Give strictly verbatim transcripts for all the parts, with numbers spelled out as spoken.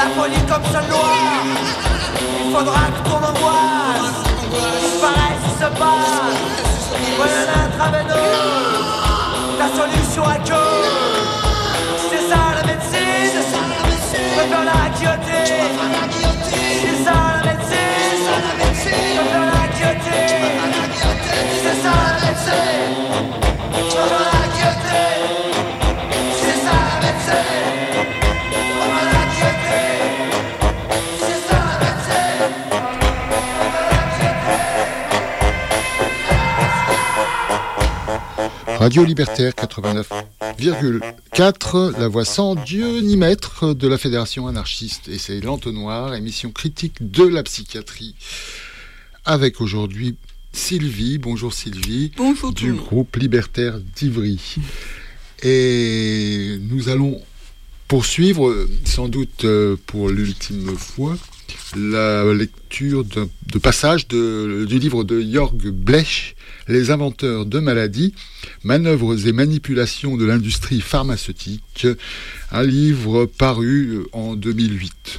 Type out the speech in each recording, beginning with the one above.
la folie comme seule loi. Il faudra que ton angoisse disparaisse et se passe. Prenez un intraveineux, la solution à queue. C'est ça la médecine, je veux la guillotine. C'est ça la médecine, je veux la guillotine. C'est ça la médecine, je veux la guillotine. C'est ça la médecine, je veux la guillotine. C'est ça la médecine, je veux la guillotine. Radio Libertaire quatre-vingt-neuf virgule quatre, la voix sans Dieu ni maître de la Fédération anarchiste. Et c'est l'Entonnoir, émission critique de la psychiatrie. Avec aujourd'hui Sylvie, bonjour Sylvie, bonjour du groupe Libertaire d'Ivry. Et nous allons poursuivre, sans doute pour l'ultime fois, la lecture de, de passages de, du livre de Jörg Blech, Les inventeurs de maladies, manœuvres et manipulations de l'industrie pharmaceutique, un livre paru en deux mille huit.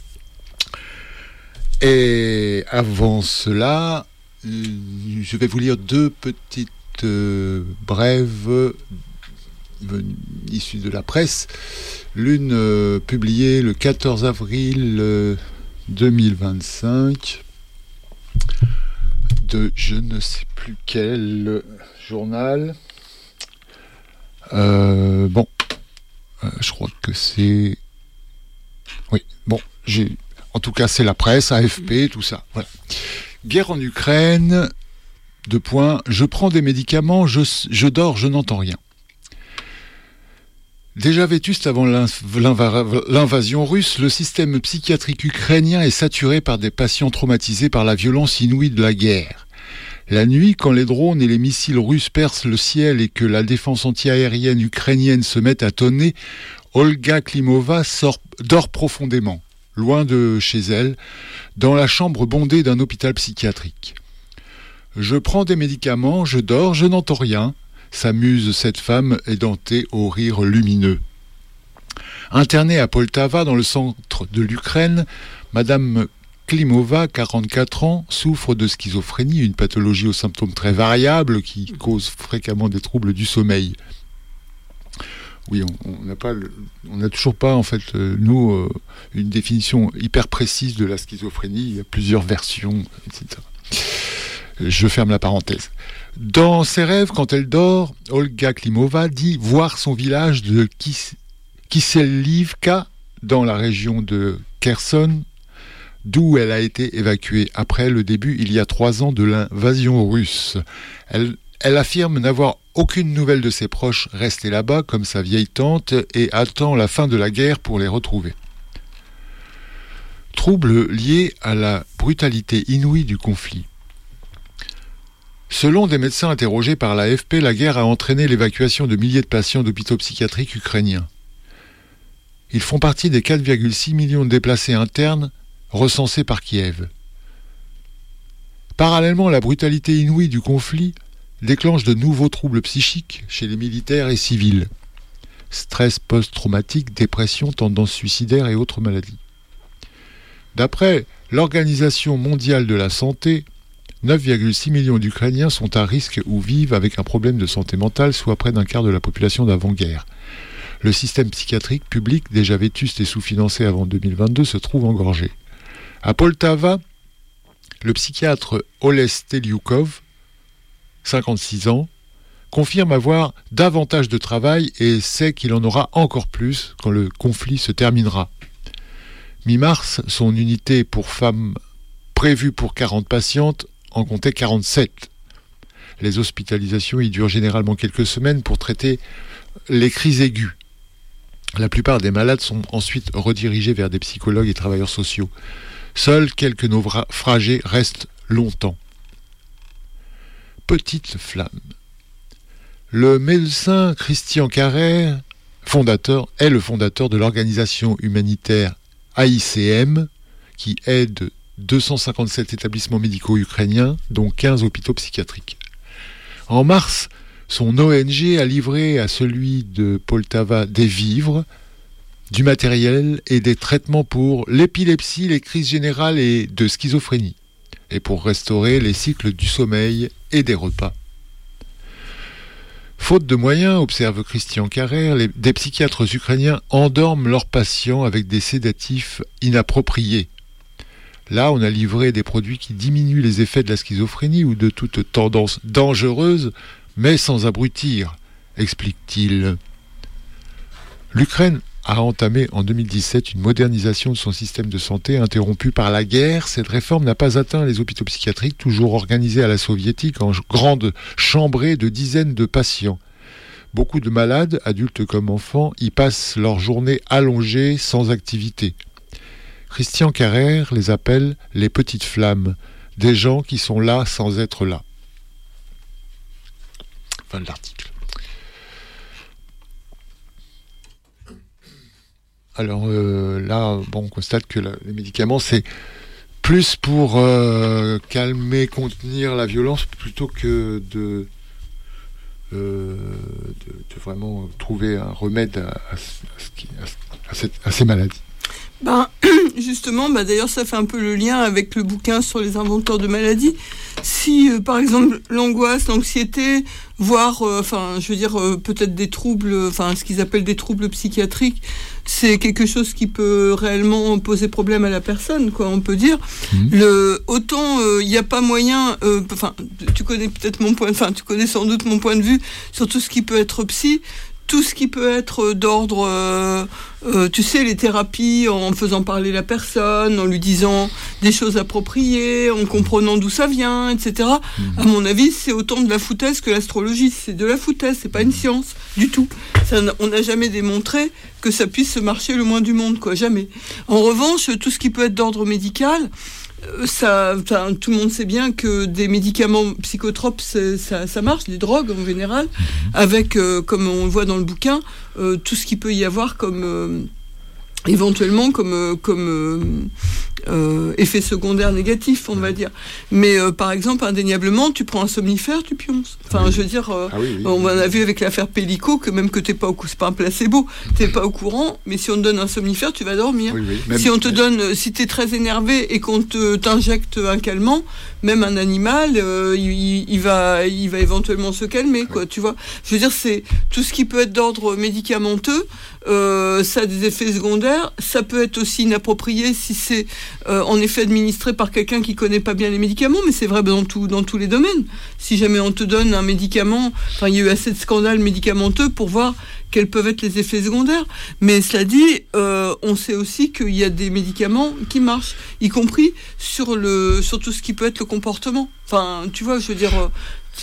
Et avant cela, je vais vous lire deux petites euh, brèves euh, issues de la presse. L'une euh, publiée le quatorze avril euh, deux mille vingt-cinq de je ne sais plus quel journal. Euh, bon, euh, je crois que c'est... Oui, bon, j'ai... En tout cas, c'est la presse, A F P, tout ça. Voilà. Guerre en Ukraine, deux points. Je prends des médicaments, je, je dors, je n'entends rien. Déjà vétuste avant l'invasion russe, le système psychiatrique ukrainien est saturé par des patients traumatisés par la violence inouïe de la guerre. La nuit, quand les drones et les missiles russes percent le ciel et que la défense antiaérienne ukrainienne se met à tonner, Olga Klimova sort, dort profondément, loin de chez elle, dans la chambre bondée d'un hôpital psychiatrique. Je prends des médicaments, je dors, je n'entends rien, s'amuse cette femme édentée au rire lumineux. Internée à Poltava, dans le centre de l'Ukraine, Madame Klimova, quarante-quatre ans, souffre de schizophrénie, une pathologie aux symptômes très variables qui cause fréquemment des troubles du sommeil. Oui, on n'a pas, on n'a toujours pas en fait euh, nous euh, une définition hyper précise de la schizophrénie. Il y a plusieurs versions, et cetera. Je ferme la parenthèse. Dans ses rêves, quand elle dort, Olga Klimova dit voir son village de Kis- Kiselivka dans la région de Kherson, d'où elle a été évacuée après le début, il y a trois ans, de l'invasion russe. Elle, elle affirme n'avoir aucune nouvelle de ses proches restés là-bas, comme sa vieille tante, et attend la fin de la guerre pour les retrouver. Troubles liés à la brutalité inouïe du conflit. Selon des médecins interrogés par l'A F P, la guerre a entraîné l'évacuation de milliers de patients d'hôpitaux psychiatriques ukrainiens. Ils font partie des quatre virgule six millions de déplacés internes recensés par Kiev. Parallèlement, la brutalité inouïe du conflit déclenche de nouveaux troubles psychiques chez les militaires et civils. Stress post-traumatique, dépression, tendances suicidaires et autres maladies. D'après l'Organisation mondiale de la santé, neuf virgule six millions d'Ukrainiens sont à risque ou vivent avec un problème de santé mentale, soit près d'un quart de la population d'avant-guerre. Le système psychiatrique public, déjà vétuste et sous-financé avant deux mille vingt-deux, se trouve engorgé. À Poltava, le psychiatre Oles Teliukov, cinquante-six ans, confirme avoir davantage de travail et sait qu'il en aura encore plus quand le conflit se terminera. Mi-mars, son unité pour femmes prévue pour quarante patientes en comptait quarante-sept. Les hospitalisations y durent généralement quelques semaines pour traiter les crises aiguës. La plupart des malades sont ensuite redirigés vers des psychologues et travailleurs sociaux. Seuls quelques naufragés restent longtemps. Petite flamme. Le médecin Christian Carrère, fondateur, est le fondateur de l'organisation humanitaire A I C M, qui aide deux cent cinquante-sept établissements médicaux ukrainiens, dont quinze hôpitaux psychiatriques. En mars, son O N G a livré à celui de Poltava des vivres, du matériel et des traitements pour l'épilepsie, les crises générales et de schizophrénie, et pour restaurer les cycles du sommeil et des repas. Faute de moyens, observe Christian Carrère, les, des psychiatres ukrainiens endorment leurs patients avec des sédatifs inappropriés. Là, on a livré des produits qui diminuent les effets de la schizophrénie ou de toute tendance dangereuse, mais sans abrutir, explique-t-il. L'Ukraine a entamé en deux mille dix-sept une modernisation de son système de santé interrompue par la guerre. Cette réforme n'a pas atteint les hôpitaux psychiatriques, toujours organisés à la soviétique, en grandes chambrées de dizaines de patients. Beaucoup de malades, adultes comme enfants, y passent leur journée allongée sans activité. Christian Carrère les appelle les petites flammes, des gens qui sont là sans être là. Fin de l'article. Alors euh, là, bon, on constate que la, les médicaments, c'est plus pour euh, calmer, contenir la violence, plutôt que de, euh, de, de vraiment trouver un remède à, à, ce qui, à, à, cette, à ces maladies. Ben, justement, ben d'ailleurs, ça fait un peu le lien avec le bouquin sur les inventeurs de maladies. Si, euh, par exemple, l'angoisse, l'anxiété, voire, euh, enfin, je veux dire, euh, peut-être des troubles, enfin, ce qu'ils appellent des troubles psychiatriques, c'est quelque chose qui peut réellement poser problème à la personne, quoi, on peut dire. Mmh. Le, autant, il euh, n'y a pas moyen, enfin, euh, tu connais peut-être mon point, enfin, tu connais sans doute mon point de vue sur tout ce qui peut être psy. Tout ce qui peut être d'ordre, euh, euh, tu sais, les thérapies, en faisant parler la personne, en lui disant des choses appropriées, en comprenant d'où ça vient, et cetera. Mmh. À mon avis, c'est autant de la foutaise que l'astrologie. C'est de la foutaise, c'est pas une science du tout. Ça, on n'a jamais démontré que ça puisse marcher le moins du monde, quoi, jamais. En revanche, tout ce qui peut être d'ordre médical, Ça, ça, tout le monde sait bien que des médicaments psychotropes, ça, ça marche, les drogues en général, avec, euh, comme on le voit dans le bouquin, euh, tout ce qu'il peut y avoir comme, euh, éventuellement, comme, euh, comme euh, euh, effet secondaire négatif, on va dire. Mais euh, par exemple, indéniablement, tu prends un somnifère, tu pionces. Enfin, oui. je veux dire, euh, ah oui, oui, on oui. a vu avec l'affaire Pellico que même que t'es pas au c'est pas un placebo, t'es pas au courant, mais si on te donne un somnifère, tu vas dormir. Oui, oui. Même, si on te donne, si t'es très énervé et qu'on te t'injecte un calmant, même un animal, euh, il, il va, il va éventuellement se calmer, quoi. Oui. Tu vois. Je veux dire, c'est tout ce qui peut être d'ordre médicamenteux. Euh, ça a des effets secondaires. Ça peut être aussi inapproprié si c'est euh, en effet administré par quelqu'un qui connaît pas bien les médicaments, mais c'est vrai dans, tout, dans tous les domaines. Si jamais on te donne un médicament, enfin il y a eu assez de scandales médicamenteux pour voir quels peuvent être les effets secondaires. Mais cela dit, euh, on sait aussi qu'il y a des médicaments qui marchent, y compris sur, le, sur tout ce qui peut être le comportement. Enfin, tu vois, je veux dire... Euh,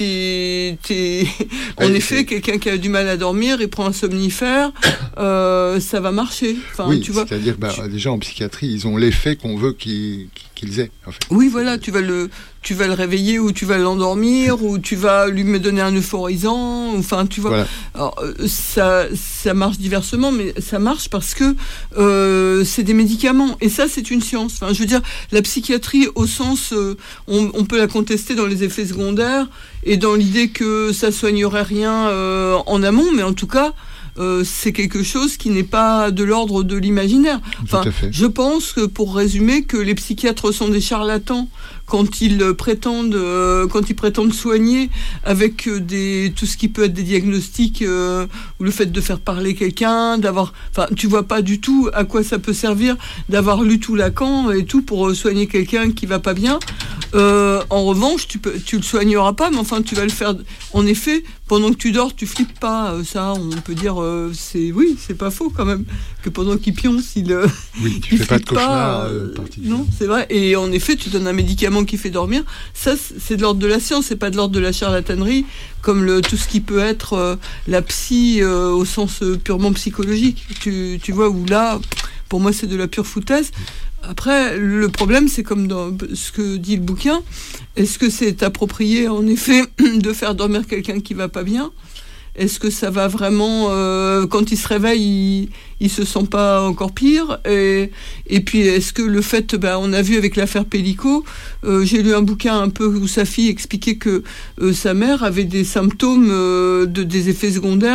T'es, t'es... En oui, effet, c'est... quelqu'un qui a du mal à dormir, il prend un somnifère, euh, ça va marcher. Enfin, oui, tu vois, c'est-à-dire, bah, tu... déjà en psychiatrie, ils ont l'effet qu'on veut qu'ils, qu'ils aient. En fait. Oui, voilà, tu vas le, tu vas le réveiller ou tu vas l'endormir ou tu vas lui me donner un euphorisant. Enfin, tu vois. Voilà. Alors, ça, ça marche diversement, mais ça marche parce que euh, c'est des médicaments. Et ça, c'est une science. Enfin, je veux dire, la psychiatrie, au sens, euh, on, on peut la contester dans les effets secondaires. Et dans l'idée que ça soignerait rien euh, en amont, mais en tout cas, euh, c'est quelque chose qui n'est pas de l'ordre de l'imaginaire. Enfin, je pense que, pour résumer, que les psychiatres sont des charlatans quand ils prétendent, euh, quand ils prétendent soigner avec des, tout ce qui peut être des diagnostics, euh, ou le fait de faire parler quelqu'un, d'avoir, enfin, tu vois pas du tout à quoi ça peut servir d'avoir lu tout Lacan et tout pour soigner quelqu'un qui va pas bien. Euh, en revanche, tu peux, tu le soigneras pas, mais enfin, tu vas le faire. En effet, pendant que tu dors, tu flippes pas. Ça, on peut dire, euh, c'est, oui, c'est pas faux quand même que pendant qu'il pionce, il. Euh, oui, tu il fais pas de cauchemar. Euh, non, c'est vrai. Et en effet, tu donnes un médicament qui fait dormir. Ça, c'est de l'ordre de la science, c'est pas de l'ordre de la charlatanerie, comme le, tout ce qui peut être euh, la psy euh, au sens euh, purement psychologique. Tu, tu vois, où là, pour moi, c'est de la pure foutaise. Après, le problème, c'est comme dans ce que dit le bouquin. Est-ce que c'est approprié, en effet, de faire dormir quelqu'un qui va pas bien ? Est-ce que ça va vraiment, euh, quand il se réveille, il, il se sent pas encore pire ? Et, et puis, est-ce que le fait, ben, on a vu avec l'affaire Pellico, euh, j'ai lu un bouquin un peu où sa fille expliquait que euh, sa mère avait des symptômes, euh, de, des effets secondaires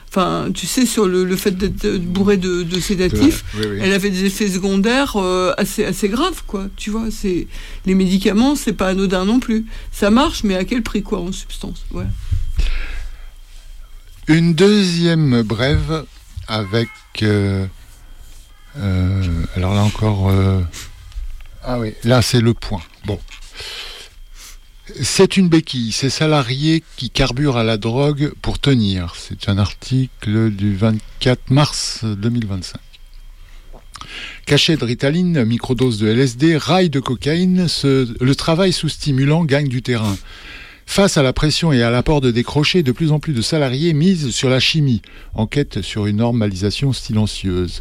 enfin, tu sais, sur le, le fait d'être bourré de, de sédatifs, oui, oui. elle avait des effets secondaires euh, assez, assez graves, quoi. Tu vois, c'est, les médicaments, c'est pas anodin non plus. Ça marche, mais à quel prix, quoi, en substance. Voilà. Une deuxième brève avec... Euh, euh, alors là encore... Euh, ah oui, là c'est le point. Bon. C'est une béquille, ces salariés qui carburent à la drogue pour tenir. C'est un article du vingt-quatre mars deux mille vingt-cinq. Cachet de Ritaline, microdose de L S D, rail de cocaïne, ce, le travail sous stimulant gagne du terrain. Face à la pression et à l'apport de décrochés, de plus en plus de salariés misent sur la chimie, en quête sur une normalisation silencieuse.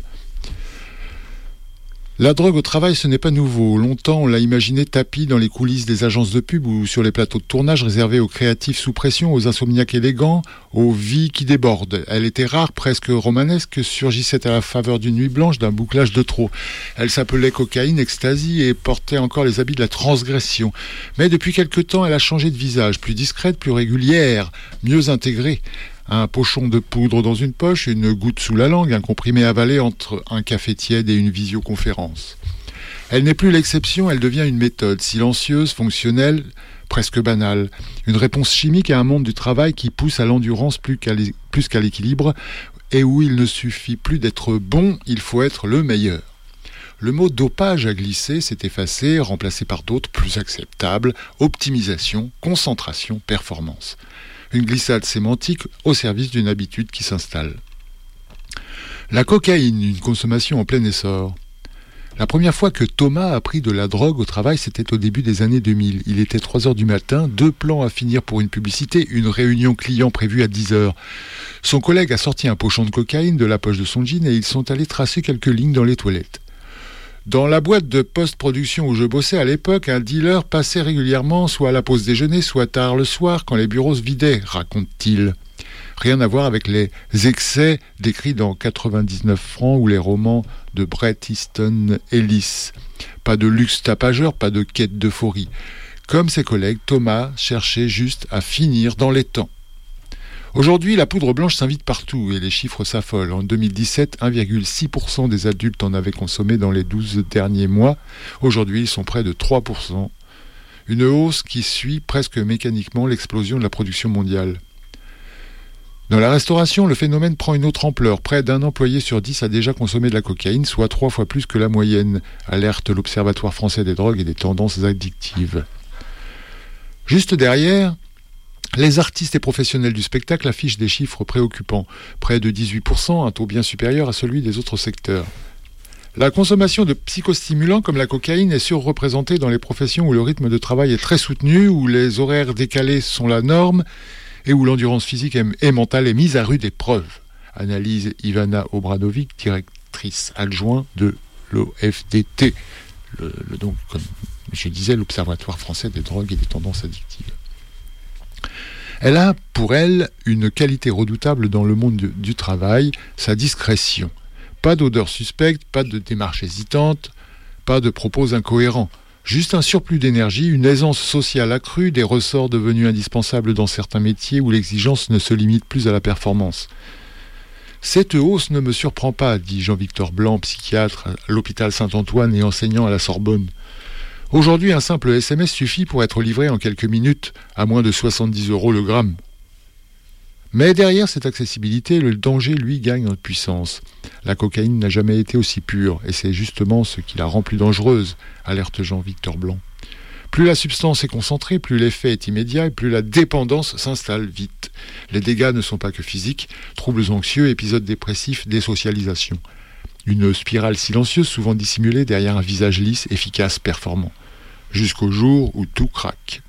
La drogue au travail, ce n'est pas nouveau. Longtemps, on l'a imaginé tapis dans les coulisses des agences de pub ou sur les plateaux de tournage réservés aux créatifs sous pression, aux insomniaques élégants, aux vies qui débordent. Elle était rare, presque romanesque, surgissait à la faveur d'une nuit blanche, d'un bouclage de trop. Elle s'appelait cocaïne, ecstasy et portait encore les habits de la transgression. Mais depuis quelque temps, elle a changé de visage, plus discrète, plus régulière, mieux intégrée. Un pochon de poudre dans une poche, une goutte sous la langue, un comprimé avalé entre un café tiède et une visioconférence. Elle n'est plus l'exception, elle devient une méthode, silencieuse, fonctionnelle, presque banale. Une réponse chimique à un monde du travail qui pousse à l'endurance plus qu'à l'é- plus qu'à l'équilibre, et où il ne suffit plus d'être bon, il faut être le meilleur. Le mot dopage a glissé, s'est effacé, remplacé par d'autres plus acceptables, optimisation, concentration, performance. Une glissade sémantique au service d'une habitude qui s'installe. La cocaïne, une consommation en plein essor. La première fois que Thomas a pris de la drogue au travail, c'était au début des années deux mille. Il était trois heures du matin, deux plans à finir pour une publicité, une réunion client prévue à dix heures. Son collègue a sorti un pochon de cocaïne de la poche de son jean et ils sont allés tracer quelques lignes dans les toilettes. Dans la boîte de post-production où je bossais à l'époque, un dealer passait régulièrement, soit à la pause déjeuner, soit tard le soir, quand les bureaux se vidaient, raconte-t-il. Rien à voir avec les excès décrits dans quatre-vingt-dix-neuf francs ou les romans de Bret Easton Ellis. Pas de luxe tapageur, pas de quête d'euphorie. Comme ses collègues, Thomas cherchait juste à finir dans les temps. Aujourd'hui, la poudre blanche s'invite partout et les chiffres s'affolent. En deux mille dix-sept, un virgule six pour cent des adultes en avaient consommé dans les douze derniers mois. Aujourd'hui, ils sont près de trois pour cent. Une hausse qui suit presque mécaniquement l'explosion de la production mondiale. Dans la restauration, le phénomène prend une autre ampleur. Près d'un employé sur dix a déjà consommé de la cocaïne, soit trois fois plus que la moyenne, alerte l'Observatoire français des drogues et des tendances addictives. Juste derrière, les artistes et professionnels du spectacle affichent des chiffres préoccupants. Près de dix-huit pour cent, un taux bien supérieur à celui des autres secteurs. La consommation de psychostimulants comme la cocaïne est surreprésentée dans les professions où le rythme de travail est très soutenu, où les horaires décalés sont la norme et où l'endurance physique et mentale est mise à rude épreuve. Analyse Ivana Obradovic, directrice adjointe de l'O F D T, le, le, donc, comme je disais, l'Observatoire français des drogues et des tendances addictives. Elle a, pour elle, une qualité redoutable dans le monde du, du travail, sa discrétion. Pas d'odeur suspecte, pas de démarche hésitante, pas de propos incohérents. Juste un surplus d'énergie, une aisance sociale accrue, des ressorts devenus indispensables dans certains métiers où l'exigence ne se limite plus à la performance. Cette hausse ne me surprend pas, dit Jean-Victor Blanc, psychiatre à l'hôpital Saint-Antoine et enseignant à la Sorbonne. Aujourd'hui, un simple S M S suffit pour être livré en quelques minutes, à moins de soixante-dix euros le gramme. Mais derrière cette accessibilité, le danger, lui, gagne en puissance. La cocaïne n'a jamais été aussi pure, et c'est justement ce qui la rend plus dangereuse, alerte Jean-Victor Blanc. Plus la substance est concentrée, plus l'effet est immédiat, et plus la dépendance s'installe vite. Les dégâts ne sont pas que physiques, troubles anxieux, épisodes dépressifs, désocialisation. Une spirale silencieuse, souvent dissimulée derrière un visage lisse, efficace, performant. Jusqu'au jour où tout craque.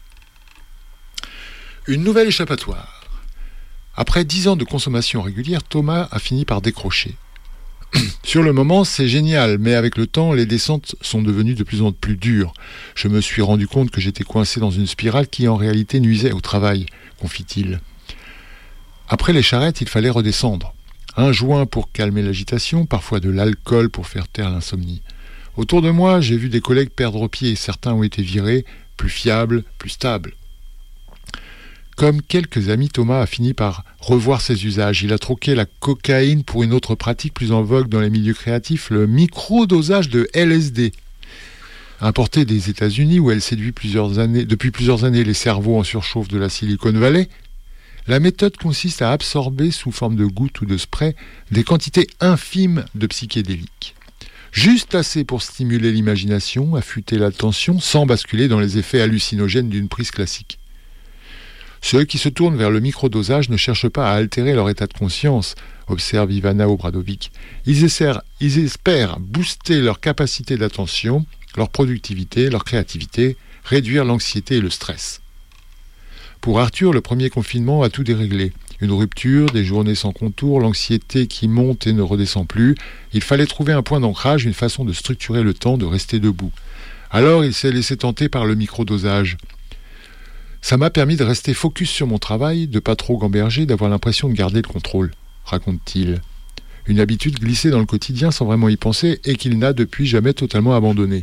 Une nouvelle échappatoire. Après dix ans de consommation régulière, Thomas a fini par décrocher. Sur le moment, c'est génial, mais avec le temps, les descentes sont devenues de plus en plus dures. Je me suis rendu compte que j'étais coincé dans une spirale qui en réalité nuisait au travail, confie-t-il. Après les charrettes, il fallait redescendre. Un joint pour calmer l'agitation, parfois de l'alcool pour faire taire l'insomnie. Autour de moi, j'ai vu des collègues perdre pied, certains ont été virés, plus fiables, plus stables. Comme quelques amis, Thomas a fini par revoir ses usages. Il a troqué la cocaïne pour une autre pratique plus en vogue dans les milieux créatifs, le microdosage de L S D. Importé des États-Unis, où elle séduit plusieurs années, depuis plusieurs années les cerveaux en surchauffe de la Silicon Valley, la méthode consiste à absorber sous forme de gouttes ou de spray des quantités infimes de psychédéliques. Juste assez pour stimuler l'imagination, affûter l'attention, sans basculer dans les effets hallucinogènes d'une prise classique. Ceux qui se tournent vers le microdosage ne cherchent pas à altérer leur état de conscience, observe Ivana Obradovic. Ils espèrent, ils espèrent booster leur capacité d'attention, leur productivité, leur créativité, réduire l'anxiété et le stress. Pour Arthur, le premier confinement a tout déréglé. Une rupture, des journées sans contour, l'anxiété qui monte et ne redescend plus. Il fallait trouver un point d'ancrage, une façon de structurer le temps, de rester debout. Alors il s'est laissé tenter par le microdosage. Ça m'a permis de rester focus sur mon travail, de pas trop gamberger, d'avoir l'impression de garder le contrôle, raconte-t-il. Une habitude glissée dans le quotidien sans vraiment y penser et qu'il n'a depuis jamais totalement abandonnée.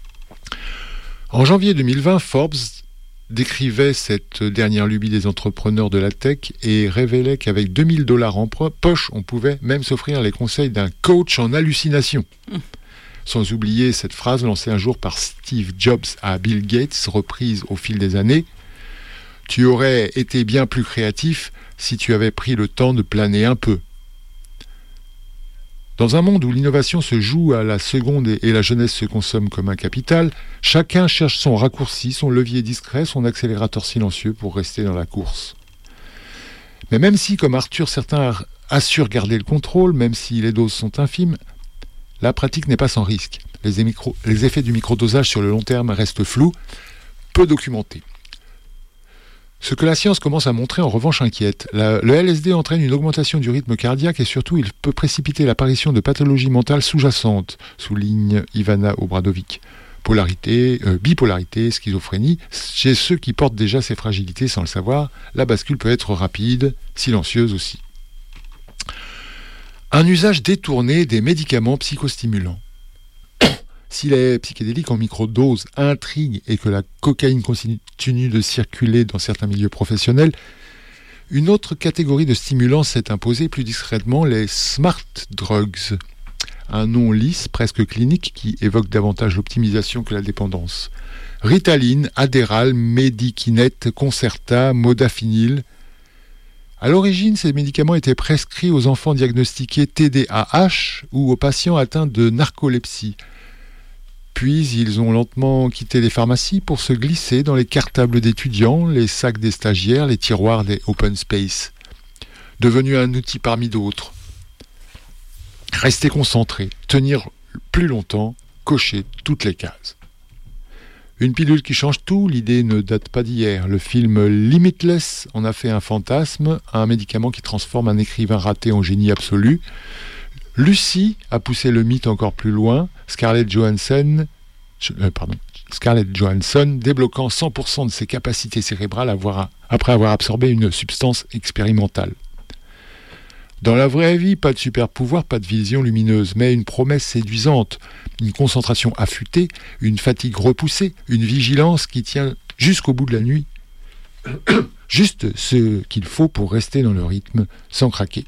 En janvier deux mille vingt, Forbes décrivait cette dernière lubie des entrepreneurs de la tech et révélait qu'avec deux mille dollars en poche, on pouvait même s'offrir les conseils d'un coach en hallucination. Mmh. Sans oublier cette phrase lancée un jour par Steve Jobs à Bill Gates, reprise au fil des années. « Tu aurais été bien plus créatif si tu avais pris le temps de planer un peu. » Dans un monde où l'innovation se joue à la seconde et la jeunesse se consomme comme un capital, chacun cherche son raccourci, son levier discret, son accélérateur silencieux pour rester dans la course. Mais même si, comme Arthur, certains assurent garder le contrôle, même si les doses sont infimes, la pratique n'est pas sans risque. Les, émicro- les effets du microdosage sur le long terme restent flous, peu documentés. Ce que la science commence à montrer en revanche inquiète. La, le L S D entraîne une augmentation du rythme cardiaque et surtout il peut précipiter l'apparition de pathologies mentales sous-jacentes, souligne Ivana Obradovic. Polarité, euh, bipolarité, schizophrénie, chez ceux qui portent déjà ces fragilités sans le savoir, la bascule peut être rapide, silencieuse aussi. Un usage détourné des médicaments psychostimulants. Si les psychédéliques en microdose intriguent et que la cocaïne continue de circuler dans certains milieux professionnels, une autre catégorie de stimulants s'est imposée plus discrètement, les smart drugs. Un nom lisse, presque clinique, qui évoque davantage l'optimisation que la dépendance. Ritaline, Adderall, Medikinet, Concerta, Modafinil. À l'origine, ces médicaments étaient prescrits aux enfants diagnostiqués T D A H ou aux patients atteints de narcolepsie. Puis, ils ont lentement quitté les pharmacies pour se glisser dans les cartables d'étudiants, les sacs des stagiaires, les tiroirs des open space. Devenu un outil parmi d'autres. Rester concentré, tenir plus longtemps, cocher toutes les cases. Une pilule qui change tout, l'idée ne date pas d'hier. Le film Limitless en a fait un fantasme, un médicament qui transforme un écrivain raté en génie absolu. Lucy a poussé le mythe encore plus loin, Scarlett Johansson, euh, pardon, Scarlett Johansson débloquant cent pour cent de ses capacités cérébrales avoir, après avoir absorbé une substance expérimentale. Dans la vraie vie, pas de super pouvoir, pas de vision lumineuse, mais une promesse séduisante, une concentration affûtée, une fatigue repoussée, une vigilance qui tient jusqu'au bout de la nuit. Juste ce qu'il faut pour rester dans le rythme sans craquer.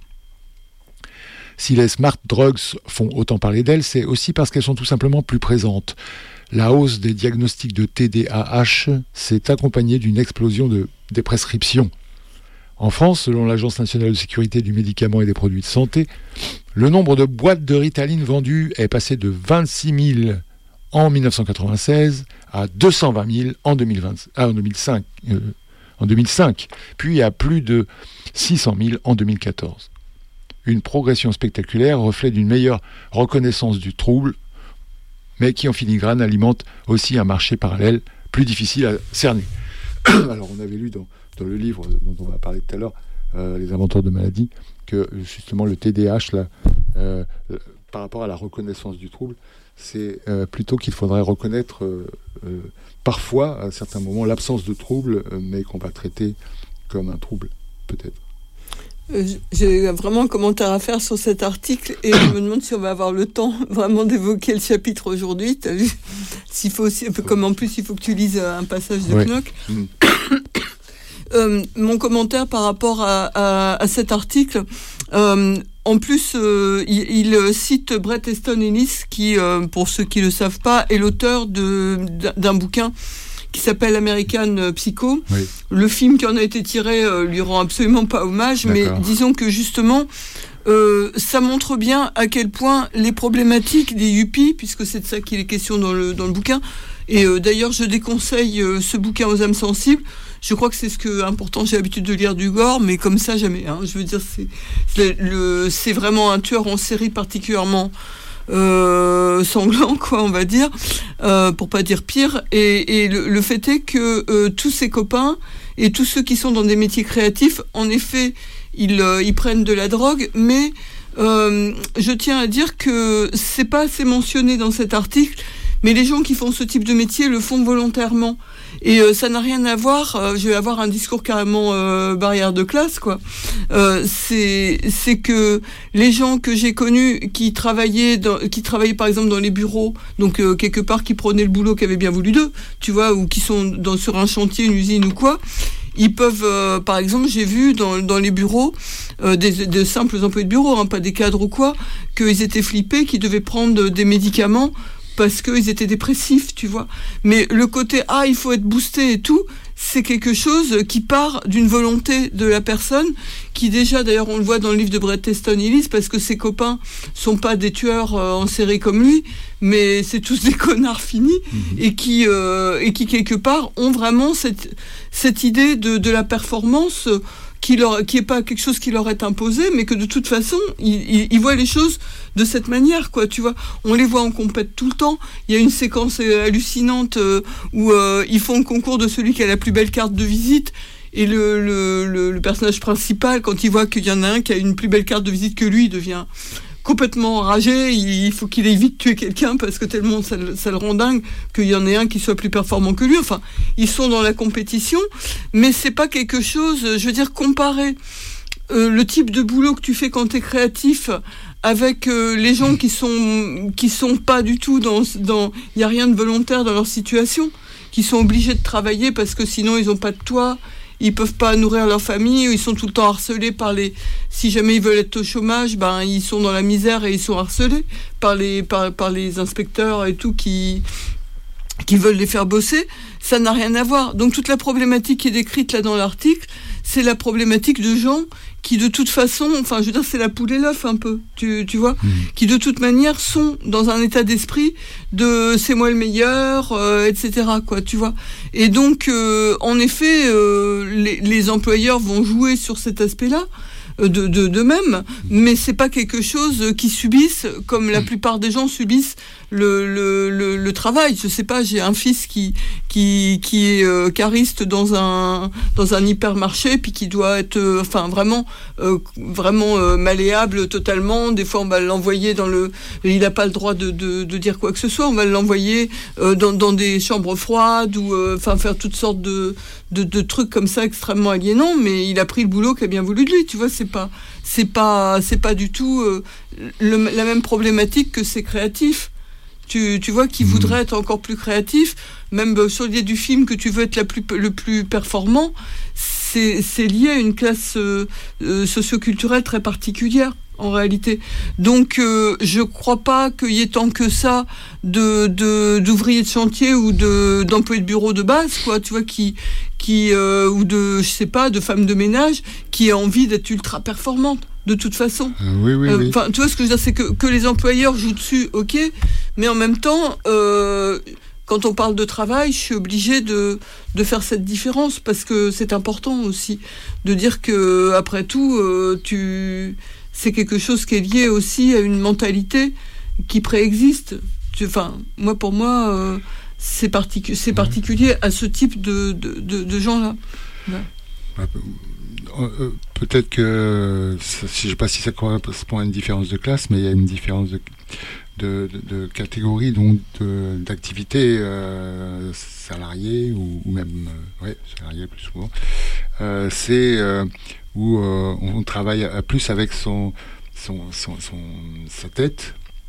Si les smart drugs font autant parler d'elles, c'est aussi parce qu'elles sont tout simplement plus présentes. La hausse des diagnostics de T D A H s'est accompagnée d'une explosion de, des prescriptions. En France, selon l'Agence nationale de sécurité du médicament et des produits de santé, le nombre de boîtes de Ritaline vendues est passé de vingt-six mille en dix-neuf cent quatre-vingt-seize à deux cent vingt mille en, deux mille vingt, ah, en, deux mille cinq, euh, en deux mille cinq, puis à plus de six cent mille en deux mille quatorze. Une progression spectaculaire, reflet d'une meilleure reconnaissance du trouble, mais qui en filigrane alimente aussi un marché parallèle plus difficile à cerner. Alors on avait lu dans, dans le livre dont on va parler tout à l'heure, euh, Les inventeurs de maladies, que justement le T D A H, là, euh, par rapport à la reconnaissance du trouble, c'est euh, plutôt qu'il faudrait reconnaître euh, euh, parfois, à certains moments, l'absence de trouble, euh, mais qu'on va traiter comme un trouble, peut-être. J'ai vraiment un commentaire à faire sur cet article et je me demande si on va avoir le temps vraiment d'évoquer le chapitre aujourd'hui. T'as vu ? S'il faut aussi, comme en plus il faut que tu lises un passage de ouais. Knock. Mm. euh, mon commentaire par rapport à, à, à cet article, euh, en plus, euh, il, il cite Bret Easton Ellis, qui, euh, pour ceux qui ne le savent pas, est l'auteur de, d'un bouquin qui s'appelle American Psycho. Oui. Le film qui en a été tiré euh, lui rend absolument pas hommage, D'accord. mais disons que justement, euh, ça montre bien à quel point les problématiques des yuppies, puisque c'est de ça qu'il est question dans le, dans le bouquin, et euh, d'ailleurs je déconseille euh, ce bouquin aux âmes sensibles. Je crois que c'est ce que important. J'ai l'habitude de lire du gore, mais comme ça jamais. Hein. Je veux dire, c'est, c'est, le, c'est vraiment un tueur en série particulièrement euh, sanglant, quoi, on va dire, euh, pour pas dire pire. Et, et le, le fait est que euh, tous ses copains et tous ceux qui sont dans des métiers créatifs, en effet, ils, euh, ils prennent de la drogue, mais euh, je tiens à dire que c'est pas assez mentionné dans cet article. Mais les gens qui font ce type de métier le font volontairement. Et euh, ça n'a rien à voir, euh, je vais avoir un discours carrément euh, barrière de classe, quoi. Euh, c'est, c'est que les gens que j'ai connus qui travaillaient, dans, qui travaillaient par exemple dans les bureaux, donc euh, quelque part qui prenaient le boulot qu'avaient bien voulu d'eux, tu vois, ou qui sont dans, sur un chantier, une usine ou quoi, ils peuvent, euh, par exemple, j'ai vu dans, dans les bureaux, euh, des, des simples employés de bureau, hein, pas des cadres ou quoi, qu'ils étaient flippés, qu'ils devaient prendre des médicaments parce qu'ils étaient dépressifs, tu vois. Mais le côté « ah, il faut être boosté et tout », c'est quelque chose qui part d'une volonté de la personne, qui déjà, d'ailleurs, on le voit dans le livre de Bret Easton Ellis, parce que ses copains sont pas des tueurs euh, en série comme lui, mais c'est tous des connards finis, mmh. et qui, euh, et qui, quelque part, ont vraiment cette, cette idée de, de la performance euh, qui leur, qui est pas quelque chose qui leur est imposé, mais que de toute façon, ils, ils, ils voient les choses de cette manière, quoi, tu vois. On les voit en compète tout le temps. Il y a une séquence hallucinante euh, où euh, ils font le concours de celui qui a la plus belle carte de visite. Et le, le, le, le personnage principal, quand il voit qu'il y en a un qui a une plus belle carte de visite que lui, il devient complètement enragé. Il faut qu'il ait vite tué quelqu'un parce que tellement ça, ça le rend dingue qu'il y en ait un qui soit plus performant que lui. Enfin, ils sont dans la compétition, mais c'est pas quelque chose, je veux dire, comparer euh, le type de boulot que tu fais quand t'es créatif avec euh, les gens qui sont qui sont pas du tout dans dans il y a rien de volontaire dans leur situation, qui sont obligés de travailler parce que sinon ils ont pas de toit, ils peuvent pas nourrir leur famille, ils sont tout le temps harcelés par les, si jamais ils veulent être au chômage, ben ils sont dans la misère et ils sont harcelés par les par par les inspecteurs et tout qui qui veulent les faire bosser. Ça n'a rien à voir. Donc toute la problématique qui est décrite là dans l'article, c'est la problématique de gens qui de toute façon, enfin je veux dire c'est la poule et l'œuf un peu, tu, tu vois, mmh. qui de toute manière sont dans un état d'esprit de c'est moi le meilleur, euh, et cetera quoi, tu vois. Et donc euh, en effet euh, les, les employeurs vont jouer sur cet aspect-là de, de, de même, mais c'est pas quelque chose qu'ils subissent comme la plupart des gens subissent le, le, le, le travail. Je sais pas, j'ai un fils qui, qui, qui est euh, cariste dans un, dans un hypermarché, puis qui doit être, euh, enfin, vraiment, euh, vraiment euh, malléable totalement. Des fois, on va l'envoyer dans le, il n'a pas le droit de, de, de dire quoi que ce soit. On va l'envoyer euh, dans, dans des chambres froides ou, enfin, euh, faire toutes sortes de, de, de trucs comme ça extrêmement aliénants, mais il a pris le boulot qu'a bien voulu de lui, tu vois, c'est pas, c'est pas, c'est pas du tout euh, le, la même problématique que ces créatifs. Tu, tu vois, qui mmh. voudraient être encore plus créatifs, même sur l'idée du film que tu veux être la plus, le plus performant, c'est, c'est lié à une classe euh, euh, socioculturelle très particulière, en réalité. Donc, euh, je crois pas qu'il y ait tant que ça de, de, d'ouvriers de chantier ou de, d'employés de bureau de base, quoi, tu vois, qui, qui euh, ou de, je sais pas, de femmes de ménage, qui aient envie d'être ultra performantes. De toute façon. Euh, oui, oui, euh, oui. Enfin, tu vois ce que je veux dire, c'est que, que les employeurs jouent dessus, ok, mais en même temps, euh, quand on parle de travail, je suis obligée de, de faire cette différence parce que c'est important aussi de dire que après tout, euh, tu, c'est quelque chose qui est lié aussi à une mentalité qui préexiste. Enfin, moi, pour moi, euh, c'est, particu- c'est particulier à ce type de, de, de, de gens-là. Ouais. Euh, peut-être que, je ne sais pas si ça correspond à une différence de classe, mais il y a une différence de, de, de, de catégorie, donc de, d'activité euh, salariée ou, ou même euh, ouais, salariée plus souvent. Euh, c'est euh, où euh, on travaille plus avec son, son, son, son, sa tête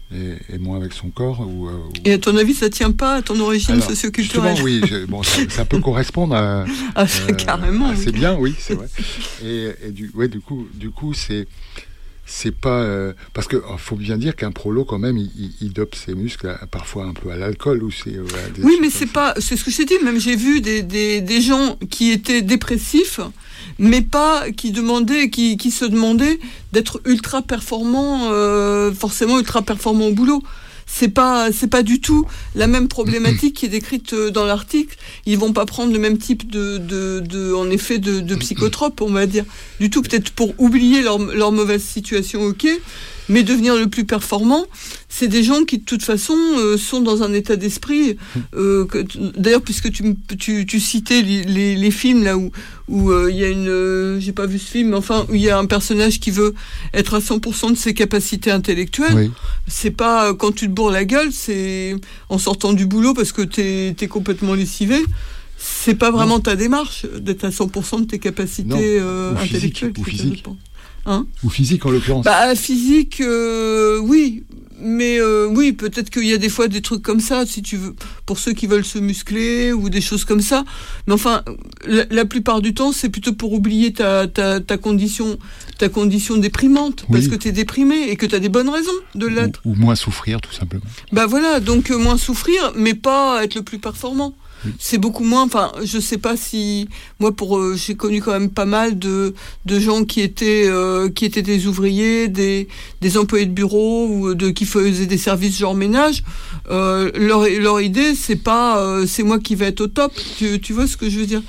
et, et moins avec son corps. Ou, euh, ou... Et à ton avis, ça tient pas à ton origine Alors, socioculturelle? Oui, je, bon, ça, ça peut correspondre à... ah, euh, carrément. C'est oui. bien, oui, c'est vrai. Et, et du, ouais, du coup, du coup, c'est... C'est pas euh, parce que oh, faut bien dire qu'un prolo quand même il, il, il dope ses muscles à, parfois un peu à l'alcool ou c'est. Euh, oui, mais c'est pas, c'est ce que je t'ai dit. Même j'ai vu des, des, des gens qui étaient dépressifs, mais pas qui demandaient, qui, qui se demandaient d'être ultra performants, euh, forcément ultra performants au boulot. C'est pas, c'est pas du tout la même problématique qui est décrite dans l'article. Ils vont pas prendre le même type de, de, de en effet, de, de psychotropes, on va dire. Du tout, peut-être pour oublier leur, leur mauvaise situation, ok. Mais devenir le plus performant, c'est des gens qui de toute façon euh, sont dans un état d'esprit. Euh, que, d'ailleurs, puisque tu, tu, tu citais les, les, les films là où où il euh, y a une, euh, j'ai pas vu ce film, mais enfin où il y a un personnage qui veut être à cent pour cent de ses capacités intellectuelles. Oui. C'est pas euh, quand tu te bourres la gueule, c'est en sortant du boulot parce que t'es t'es complètement lessivé. C'est pas vraiment non. ta démarche d'être à cent pour cent de tes capacités euh, ou intellectuelles. Physique, ou physique. Hein ou physique en l'occurrence. Bah physique, euh, oui, mais euh, oui, peut-être qu'il y a des fois des trucs comme ça, si tu veux, pour ceux qui veulent se muscler ou des choses comme ça. Mais enfin, la, la plupart du temps, c'est plutôt pour oublier ta ta, ta condition, ta condition déprimante, oui. parce que t'es déprimé et que t'as des bonnes raisons de l'être. Ou, ou moins souffrir, tout simplement. Bah voilà, donc euh, moins souffrir, mais pas être le plus performant. Oui. C'est beaucoup moins, enfin, je sais pas si moi pour euh, j'ai connu quand même pas mal de de gens qui étaient euh, qui étaient des ouvriers, des des employés de bureau ou de qui faisaient des services genre ménage. Euh, leur leur idée c'est pas euh, c'est moi qui vais être au top. Tu tu vois ce que je veux dire?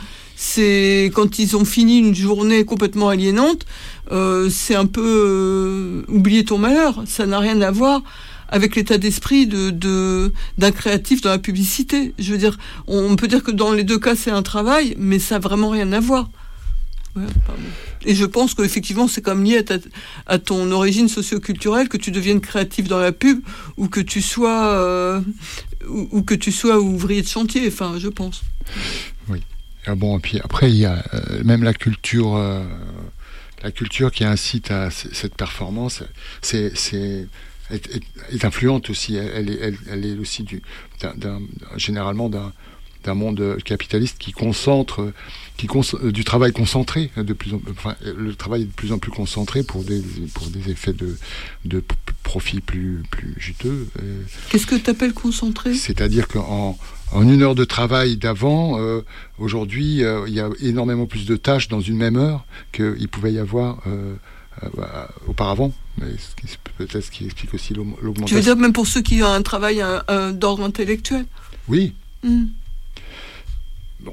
C'est quand ils ont fini une journée complètement aliénante, euh, c'est un peu euh, oublier ton malheur. Ça n'a rien à voir avec l'état d'esprit de, de, d'un créatif dans la publicité. Je veux dire, on peut dire que dans les deux cas, c'est un travail, mais ça n'a vraiment rien à voir. Ouais, pardon. Et je pense qu'effectivement, c'est comme lié à, ta, à ton origine socio-culturelle, que tu deviennes créatif dans la pub, ou que tu sois, euh, ou, ou que tu sois ouvrier de chantier, enfin, je pense. Oui. Ah bon, et puis après, il y a euh, même la culture... Euh, la culture qui incite à c- cette performance, c'est... c'est Est, est, est influente aussi. Elle est, elle, elle est aussi du, d'un, d'un, généralement d'un, d'un monde capitaliste qui concentre, qui cons, du travail concentré, de plus en, enfin, le travail est de plus en plus concentré pour des, pour des effets de, de profit plus, plus juteux. Qu'est-ce que tu appelles concentré ? C'est-à-dire qu'en en une heure de travail d'avant, euh, aujourd'hui, euh, il y a énormément plus de tâches dans une même heure qu'il pouvait y avoir euh, euh, bah, auparavant. Mais c'est peut-être ce qui explique aussi l'augmentation. Tu veux dire même pour ceux qui ont un travail un, un, d'ordre intellectuel ? Oui. Mm. Bon.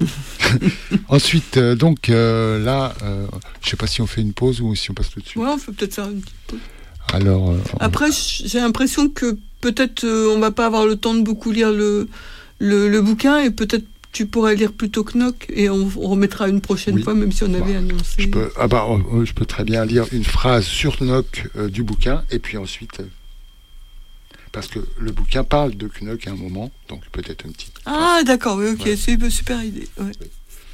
Ensuite, euh, donc euh, là, euh, je ne sais pas si on fait une pause ou si on passe tout de suite. Oui, on peut peut-être faire une petite pause. Alors, euh, Après, on... j'ai l'impression que peut-être euh, on ne va pas avoir le temps de beaucoup lire le, le, le bouquin et peut-être tu pourrais lire plutôt Knock et on, on remettra une prochaine oui. fois, même si on avait bah, annoncé. Je peux, ah bah, oh, je peux très bien lire une phrase sur Knock euh, du bouquin, et puis ensuite, euh, parce que le bouquin parle de Knock à un moment, donc peut-être une petite. Ah, phrase. D'accord, oui, ok, voilà. C'est une super idée. Ouais. Oui.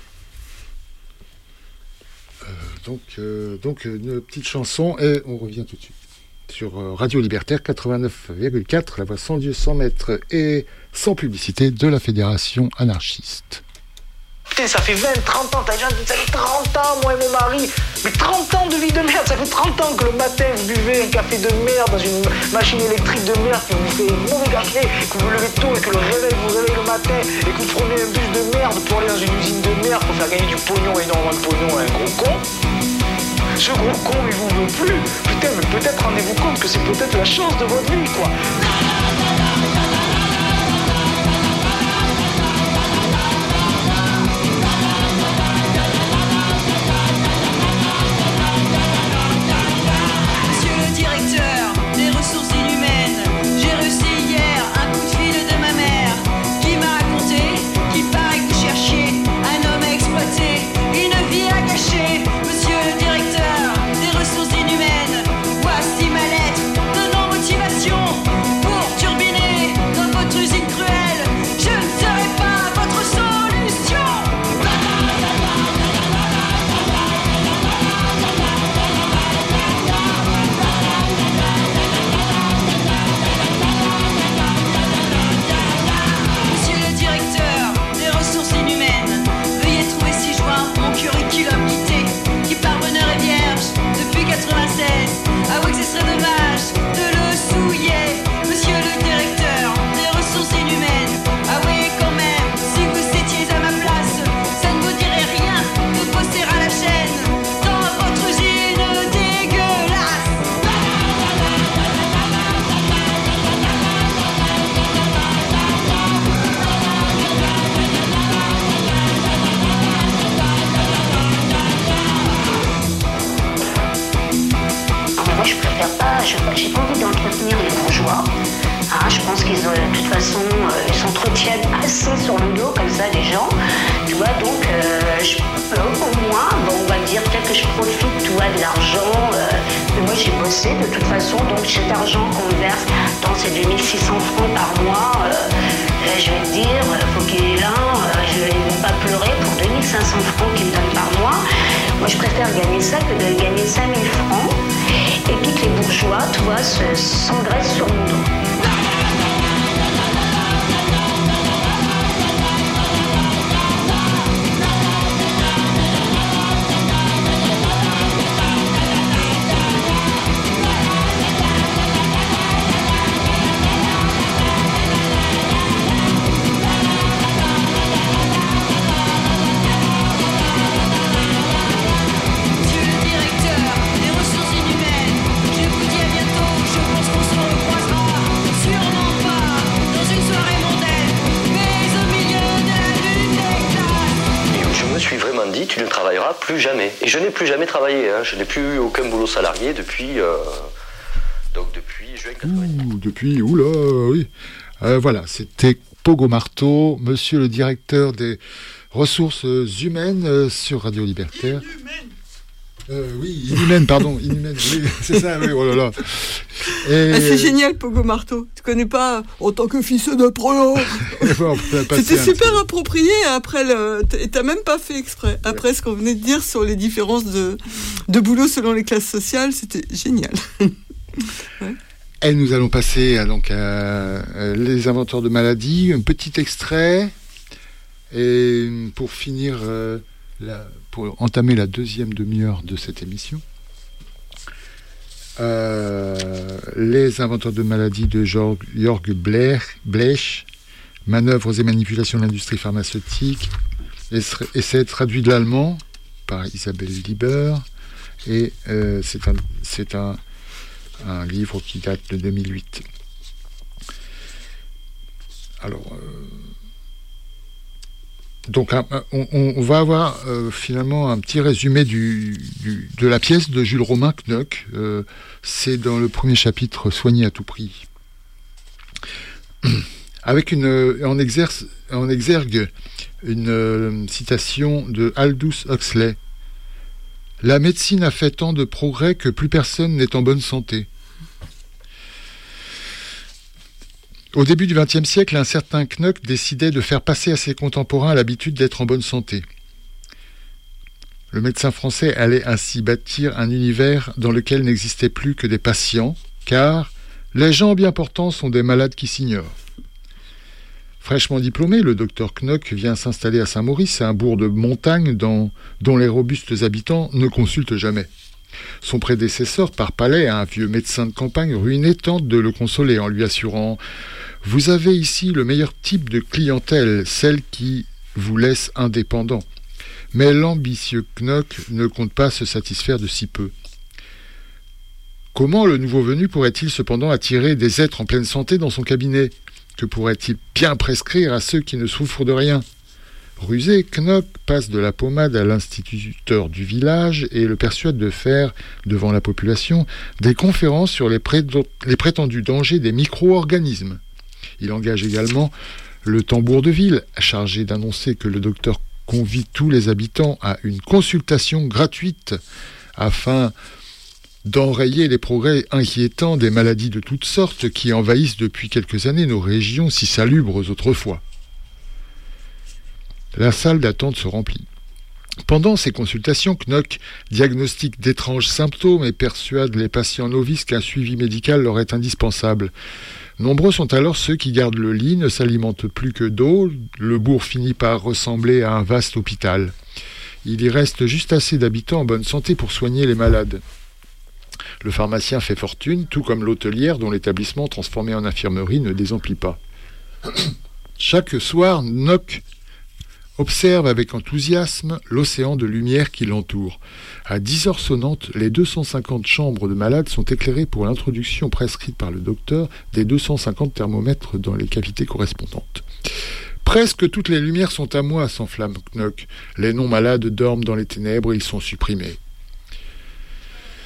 Euh, donc, euh, donc, une petite chanson, et on revient tout de suite. Sur Radio Libertaire quatre-vingt-neuf virgule quatre, la voix sans Dieu, sans maître et sans publicité de la Fédération anarchiste. Putain, ça fait vingt, trente ans, t'as déjà dit ça fait trente ans, moi et mon mari. Mais trente ans de vie de merde, ça fait trente ans que le matin vous buvez un café de merde dans une machine électrique de merde qui vous fait un mauvais café, que vous levez tôt et que le réveil vous réveille le matin et que vous prenez un bus de merde pour aller dans une usine de merde pour faire gagner du pognon, énormément de pognon à un gros con. Ce gros con, il vous veut plus. Putain, mais peut-être rendez-vous compte que c'est peut-être la chance de votre vie, quoi. Monsieur le directeur des ressources inhumaines, j'ai reçu hier un coup de fil de ma mère qui m'a raconté qu'il paraît que vous cherchiez un homme à exploiter, une vie à cacher. Monsieur le directeur des ressources inhumaines, voici ma lettre de non-motivation pour turbiner qu'ils ont, de toute façon, euh, ils s'entretiennent assez sur le dos, comme ça, les gens. Tu vois, donc, euh, je, euh, au moins, bon, on va dire peut-être que je profite, tu vois, de l'argent. Euh, mais moi, j'ai bossé, de toute façon, donc cet argent qu'on me verse, dans ces deux mille six cents francs par mois, euh, euh, je vais te dire, il faut qu'il y ait l'un, euh, je ne vais pas pleurer pour deux mille cinq cents francs qu'ils me donnent par mois. Moi, je préfère gagner ça que de gagner cinq mille francs. Et puis que les bourgeois, tu vois, se, s'engraissent sur mon dos. Tu ne travailleras plus jamais. Et je n'ai plus jamais travaillé. Hein. Je n'ai plus eu aucun boulot salarié depuis. Euh, donc depuis juin quatre-vingt-dix. Ouh, depuis, oula, oui. Euh, voilà, c'était Pogo Marteau, monsieur le directeur des ressources humaines euh, sur Radio Libertaire. Inhumaine. Euh, oui, inhumaine, pardon, inhumaine, oui, c'est ça, oui, oh là là. Et... Ah, c'est génial, Pogo Marteau. Tu connais pas en tant que fils de pro. C'était super approprié. Après, le... t'as même pas fait exprès. Après, ouais. Ce qu'on venait de dire sur les différences de, de boulot selon les classes sociales, c'était génial. Ouais. Et nous allons passer à, donc, à, à Les Inventeurs de Maladies. Un petit extrait. Et pour finir, euh, la, pour entamer la deuxième demi-heure de cette émission. Euh, les inventeurs de maladies de Jörg, Jörg Blech, manœuvres et manipulations de l'industrie pharmaceutique, et c'est traduit de l'allemand par Isabelle Lieber, et euh, c'est, un, c'est un, un livre qui date de deux mille huit. Alors, euh, donc un, on, on va avoir euh, finalement un petit résumé du, du, de la pièce de Jules Romain Knock. Euh, c'est dans le premier chapitre, Soigner à tout prix. Avec une, en, exerce, en exergue une euh, citation de Aldous Huxley. « La médecine a fait tant de progrès que plus personne n'est en bonne santé. » Au début du vingtième siècle, un certain Knock décidait de faire passer à ses contemporains l'habitude d'être en bonne santé. Le médecin français allait ainsi bâtir un univers dans lequel n'existaient plus que des patients, car les gens bien portants sont des malades qui s'ignorent. Fraîchement diplômé, le docteur Knock vient s'installer à Saint-Maurice, un bourg de montagne dans, dont les robustes habitants ne consultent jamais. Son prédécesseur, par palais, un vieux médecin de campagne ruiné, tente de le consoler en lui assurant « Vous avez ici le meilleur type de clientèle, celle qui vous laisse indépendant. » Mais l'ambitieux Knock ne compte pas se satisfaire de si peu. Comment le nouveau venu pourrait-il cependant attirer des êtres en pleine santé dans son cabinet ? Que pourrait-il bien prescrire à ceux qui ne souffrent de rien ? Rusé, Knock passe de la pommade à l'instituteur du village et le persuade de faire, devant la population, des conférences sur les, pré- les prétendus dangers des micro-organismes. Il engage également le tambour de ville, chargé d'annoncer que le docteur convie tous les habitants à une consultation gratuite afin d'enrayer les progrès inquiétants des maladies de toutes sortes qui envahissent depuis quelques années nos régions si salubres autrefois. La salle d'attente se remplit. Pendant ces consultations, Knock diagnostique d'étranges symptômes et persuade les patients novices qu'un suivi médical leur est indispensable. Nombreux sont alors ceux qui gardent le lit, ne s'alimentent plus que d'eau. Le bourg finit par ressembler à un vaste hôpital. Il y reste juste assez d'habitants en bonne santé pour soigner les malades. Le pharmacien fait fortune, tout comme l'hôtelière dont l'établissement transformé en infirmerie ne désemplit pas. Chaque soir, Knock observe avec enthousiasme l'océan de lumière qui l'entoure. À dix heures sonnantes, les deux cent cinquante chambres de malades sont éclairées pour l'introduction prescrite par le docteur des deux cent cinquante thermomètres dans les cavités correspondantes. Presque toutes les lumières sont à moi, s'enflamme Knock. Les non-malades dorment dans les ténèbres, ils sont supprimés.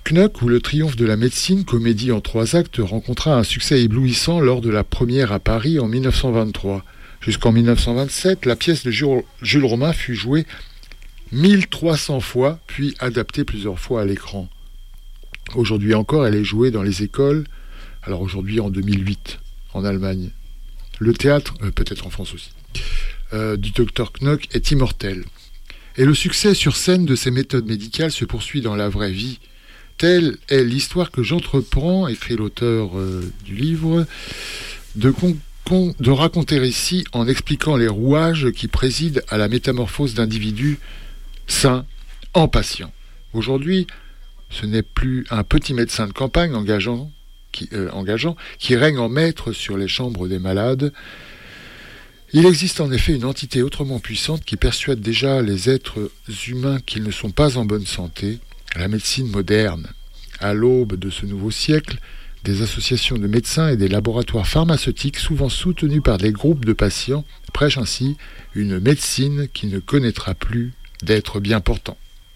Knock ou le triomphe de la médecine, comédie en trois actes, rencontra un succès éblouissant lors de la première à Paris en dix-neuf cent vingt-trois. Jusqu'en dix-neuf cent vingt-sept, la pièce de Jules Romain fut jouée mille trois cents fois, puis adaptée plusieurs fois à l'écran. Aujourd'hui encore, elle est jouée dans les écoles, alors aujourd'hui en deux mille huit, en Allemagne. Le théâtre, euh, peut-être en France aussi, euh, du docteur Knock est immortel. Et le succès sur scène de ces méthodes médicales se poursuit dans la vraie vie. Telle est l'histoire que j'entreprends, écrit l'auteur euh, du livre, de, con, con, de raconter ici en expliquant les rouages qui président à la métamorphose d'individus sains en patients. Aujourd'hui, ce n'est plus un petit médecin de campagne engageant qui, euh, engageant qui règne en maître sur les chambres des malades. Il existe en effet une entité autrement puissante qui persuade déjà les êtres humains qu'ils ne sont pas en bonne santé. La médecine moderne. À l'aube de ce nouveau siècle, des associations de médecins et des laboratoires pharmaceutiques, souvent soutenus par des groupes de patients, prêchent ainsi une médecine qui ne connaîtra plus d'être bien portant.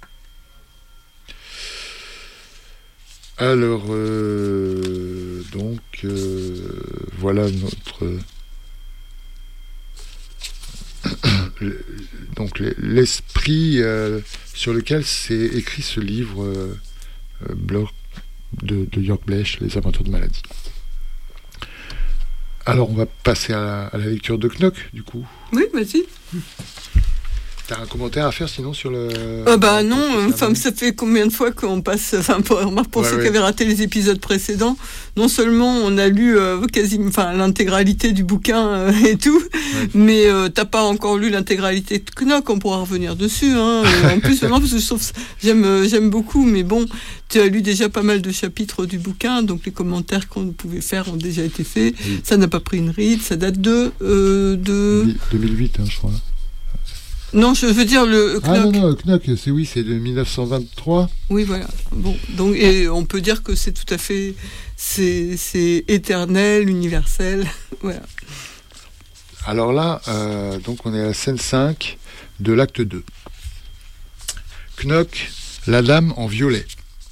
Alors, euh, donc, euh, voilà notre... donc l'esprit euh, sur lequel s'est écrit ce livre euh, euh, blog de, de Jörg Blech, Les aventures de maladie. Alors on va passer à la, à la lecture de Knock, du coup. Oui, vas-y. T'as un commentaire à faire sinon sur le... Ah bah non, enfin, ça fait combien de fois qu'on passe, enfin pour, pour ouais, ceux ouais. qui avaient raté les épisodes précédents, non seulement on a lu euh, quasiment, enfin l'intégralité du bouquin euh, et tout, ouais. mais euh, t'as pas encore lu l'intégralité de Knock, on pourra revenir dessus. Hein, en plus, non, parce que je trouve, j'aime, euh, j'aime beaucoup, mais bon, tu as lu déjà pas mal de chapitres du bouquin, donc les commentaires qu'on pouvait faire ont déjà été faits. Oui. Ça n'a pas pris une ride, ça date de euh, de deux mille huit, hein, je crois. Non, je veux dire le Knock. Ah non, non, le Knock, c'est oui, c'est de dix-neuf cent vingt-trois. Oui, voilà. Bon, donc, et on peut dire que c'est tout à fait, c'est, c'est éternel, universel, voilà. Alors là, euh, donc on est à la scène cinq de l'acte deux. Knock, la dame en violet.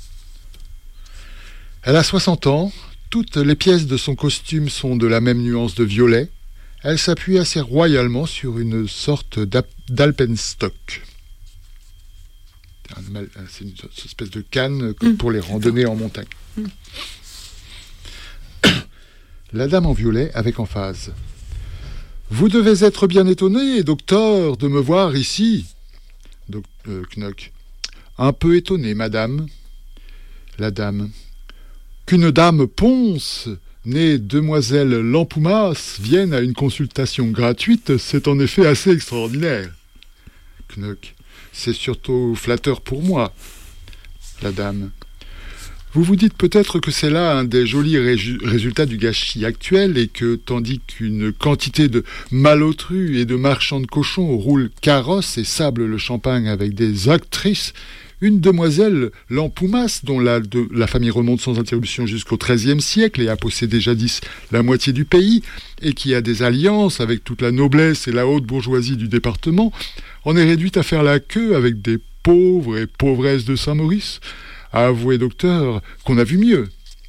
Elle a soixante ans, toutes les pièces de son costume sont de la même nuance de violet. Elle s'appuie assez royalement sur une sorte d'alpenstock. C'est une espèce de canne comme pour les randonnées en montagne. Mm. La dame en violet avec emphase. « Vous devez être bien étonné, docteur, de me voir ici. » Doc, euh, Knock. « Un peu étonné, madame. » La dame. « Qu'une dame ponce née demoiselle Lampoumas vienne à une consultation gratuite, c'est en effet assez extraordinaire. » Knock. C'est surtout flatteur pour moi. La dame. Vous vous dites peut-être que c'est là un des jolis ré- résultats du gâchis actuel et que, tandis qu'une quantité de malotrus et de marchands de cochons roulent carrosse et sablent le champagne avec des actrices, une demoiselle Lampoumas, dont la, de, la famille remonte sans interruption jusqu'au treizième siècle et a possédé jadis la moitié du pays, et qui a des alliances avec toute la noblesse et la haute bourgeoisie du département, en est réduite à faire la queue avec des pauvres et pauvresses de Saint-Maurice. Avouez, docteur, qu'on a vu mieux.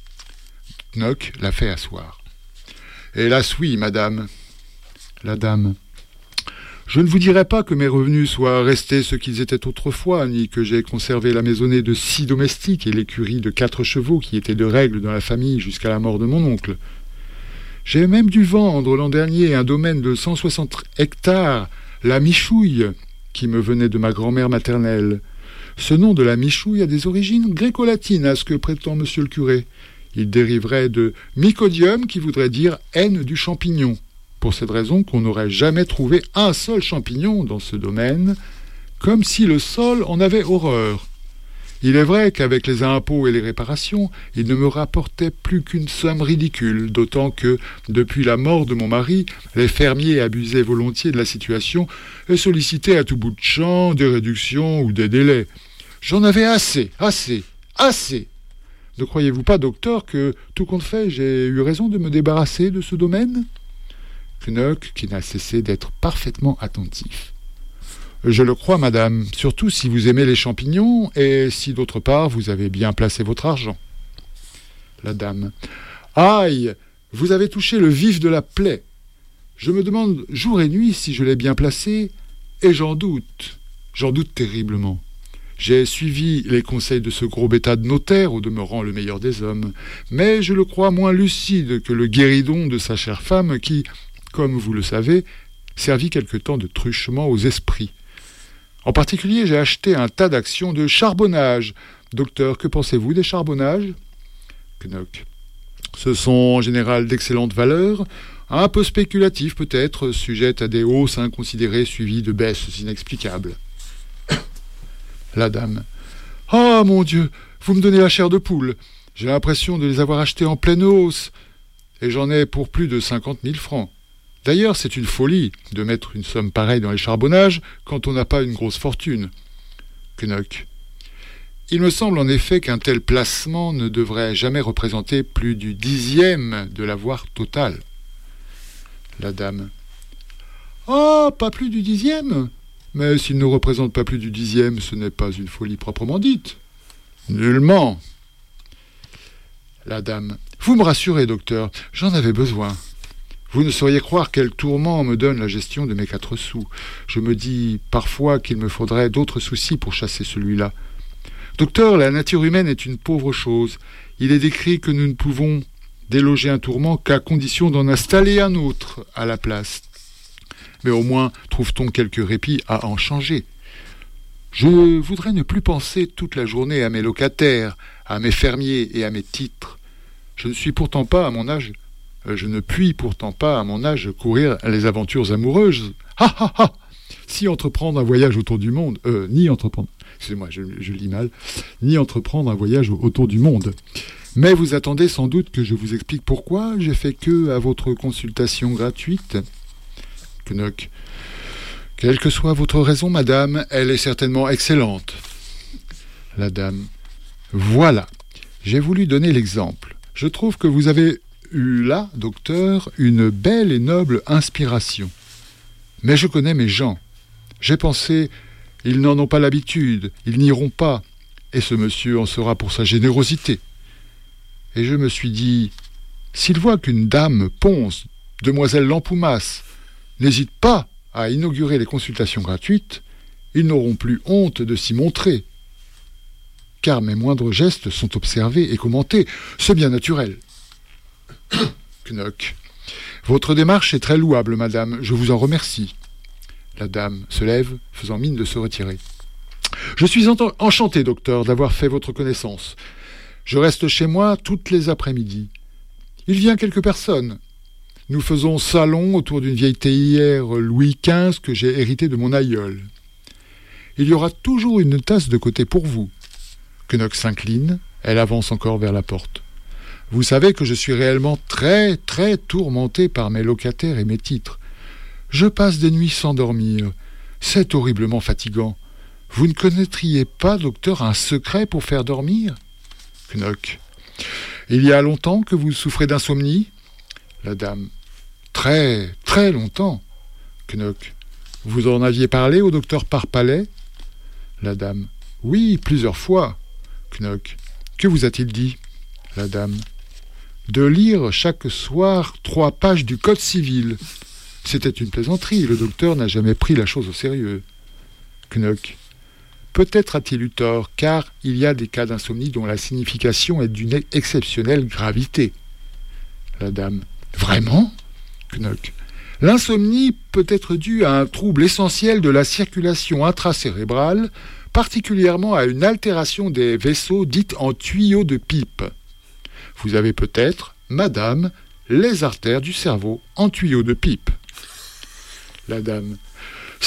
Knock l'a fait asseoir. Hélas oui, madame. La dame. Je ne vous dirai pas que mes revenus soient restés ce qu'ils étaient autrefois, ni que j'ai conservé la maisonnée de six domestiques et l'écurie de quatre chevaux qui étaient de règle dans la famille jusqu'à la mort de mon oncle. J'ai même dû vendre l'an dernier un domaine de cent soixante hectares, la Michouille, qui me venait de ma grand-mère maternelle. Ce nom de la Michouille a des origines gréco-latines, à ce que prétend monsieur le curé. Il dériverait de mycodium, qui voudrait dire haine du champignon. Pour cette raison qu'on n'aurait jamais trouvé un seul champignon dans ce domaine, comme si le sol en avait horreur. Il est vrai qu'avec les impôts et les réparations, il ne me rapportait plus qu'une somme ridicule, d'autant que, depuis la mort de mon mari, les fermiers abusaient volontiers de la situation et sollicitaient à tout bout de champ des réductions ou des délais. J'en avais assez, assez, assez. Ne croyez-vous pas, docteur, que, tout compte fait, j'ai eu raison de me débarrasser de ce domaine ? Knock, qui n'a cessé d'être parfaitement attentif. Je le crois, madame, surtout si vous aimez les champignons et si d'autre part vous avez bien placé votre argent. La dame. Aïe, vous avez touché le vif de la plaie. Je me demande jour et nuit si je l'ai bien placé, et j'en doute. J'en doute terriblement. J'ai suivi les conseils de ce gros bêta de notaire, au demeurant le meilleur des hommes, mais je le crois moins lucide que le guéridon de sa chère femme qui, comme vous le savez, servit quelque temps de truchement aux esprits. En particulier, j'ai acheté un tas d'actions de charbonnage. Docteur, que pensez-vous des charbonnages ? Knock. Ce sont en général d'excellentes valeurs, un peu spéculatives peut-être, sujettes à des hausses inconsidérées suivies de baisses inexplicables. La dame. Ah, oh, mon Dieu, vous me donnez la chair de poule. J'ai l'impression de les avoir achetés en pleine hausse. Et j'en ai pour plus de cinquante mille francs. D'ailleurs, c'est une folie de mettre une somme pareille dans les charbonnages quand on n'a pas une grosse fortune. Knock. Il me semble en effet qu'un tel placement ne devrait jamais représenter plus du dixième de l'avoir total. La dame. Ah, oh, pas plus du dixième ? Mais s'il ne représente pas plus du dixième, ce n'est pas une folie proprement dite. Nullement. La dame. Vous me rassurez, docteur, j'en avais besoin. Vous ne sauriez croire quel tourment me donne la gestion de mes quatre sous. Je me dis parfois qu'il me faudrait d'autres soucis pour chasser celui-là. Docteur, la nature humaine est une pauvre chose. Il est décrit que nous ne pouvons déloger un tourment qu'à condition d'en installer un autre à la place. Mais au moins trouve-t-on quelque répit à en changer. Je voudrais ne plus penser toute la journée à mes locataires, à mes fermiers et à mes titres. Je ne suis pourtant pas à mon âge, je ne puis pourtant pas à mon âge courir les aventures amoureuses. Ha ha ha! Si entreprendre un voyage autour du monde, euh, ni entreprendre, excusez-moi, je, je lis mal, ni entreprendre un voyage autour du monde. Mais vous attendez sans doute que je vous explique pourquoi j'ai fait que à votre consultation gratuite. Knock. Quelle que soit votre raison, madame, elle est certainement excellente. La dame. Voilà, j'ai voulu donner l'exemple. Je trouve que vous avez eu là, docteur, une belle et noble inspiration. Mais je connais mes gens. J'ai pensé, ils n'en ont pas l'habitude, ils n'iront pas, et ce monsieur en sera pour sa générosité. Et je me suis dit, s'il voit qu'une dame ponce, demoiselle Lampoumas, n'hésite pas à inaugurer les consultations gratuites, ils n'auront plus honte de s'y montrer. Car mes moindres gestes sont observés et commentés, c'est bien naturel. Knock. Votre démarche est très louable, madame, je vous en remercie. La dame se lève, faisant mine de se retirer. Je suis ent- enchanté, docteur, d'avoir fait votre connaissance. Je reste chez moi toutes les après-midi. Il vient quelques personnes. Nous faisons salon autour d'une vieille théière Louis quinze que j'ai héritée de mon aïeul. Il y aura toujours une tasse de côté pour vous. Knock s'incline, elle avance encore vers la porte. Vous savez que je suis réellement très, très tourmenté par mes locataires et mes titres. Je passe des nuits sans dormir. C'est horriblement fatigant. Vous ne connaîtriez pas, docteur, un secret pour faire dormir ? Knock. Il y a longtemps que vous souffrez d'insomnie ? La dame. Très, très longtemps. Knock. Vous en aviez parlé au docteur Parpalet ? La dame. Oui, plusieurs fois. Knock. Que vous a-t-il dit ? La dame. De lire chaque soir trois pages du Code civil. C'était une plaisanterie, le docteur n'a jamais pris la chose au sérieux. Knock. Peut-être a-t-il eu tort, car il y a des cas d'insomnie dont la signification est d'une exceptionnelle gravité. La dame. Vraiment ? Knock. L'insomnie peut être due à un trouble essentiel de la circulation intracérébrale, particulièrement à une altération des vaisseaux dites en tuyaux de pipe. Vous avez peut-être, madame, les artères du cerveau en tuyaux de pipe. La dame. Ciel !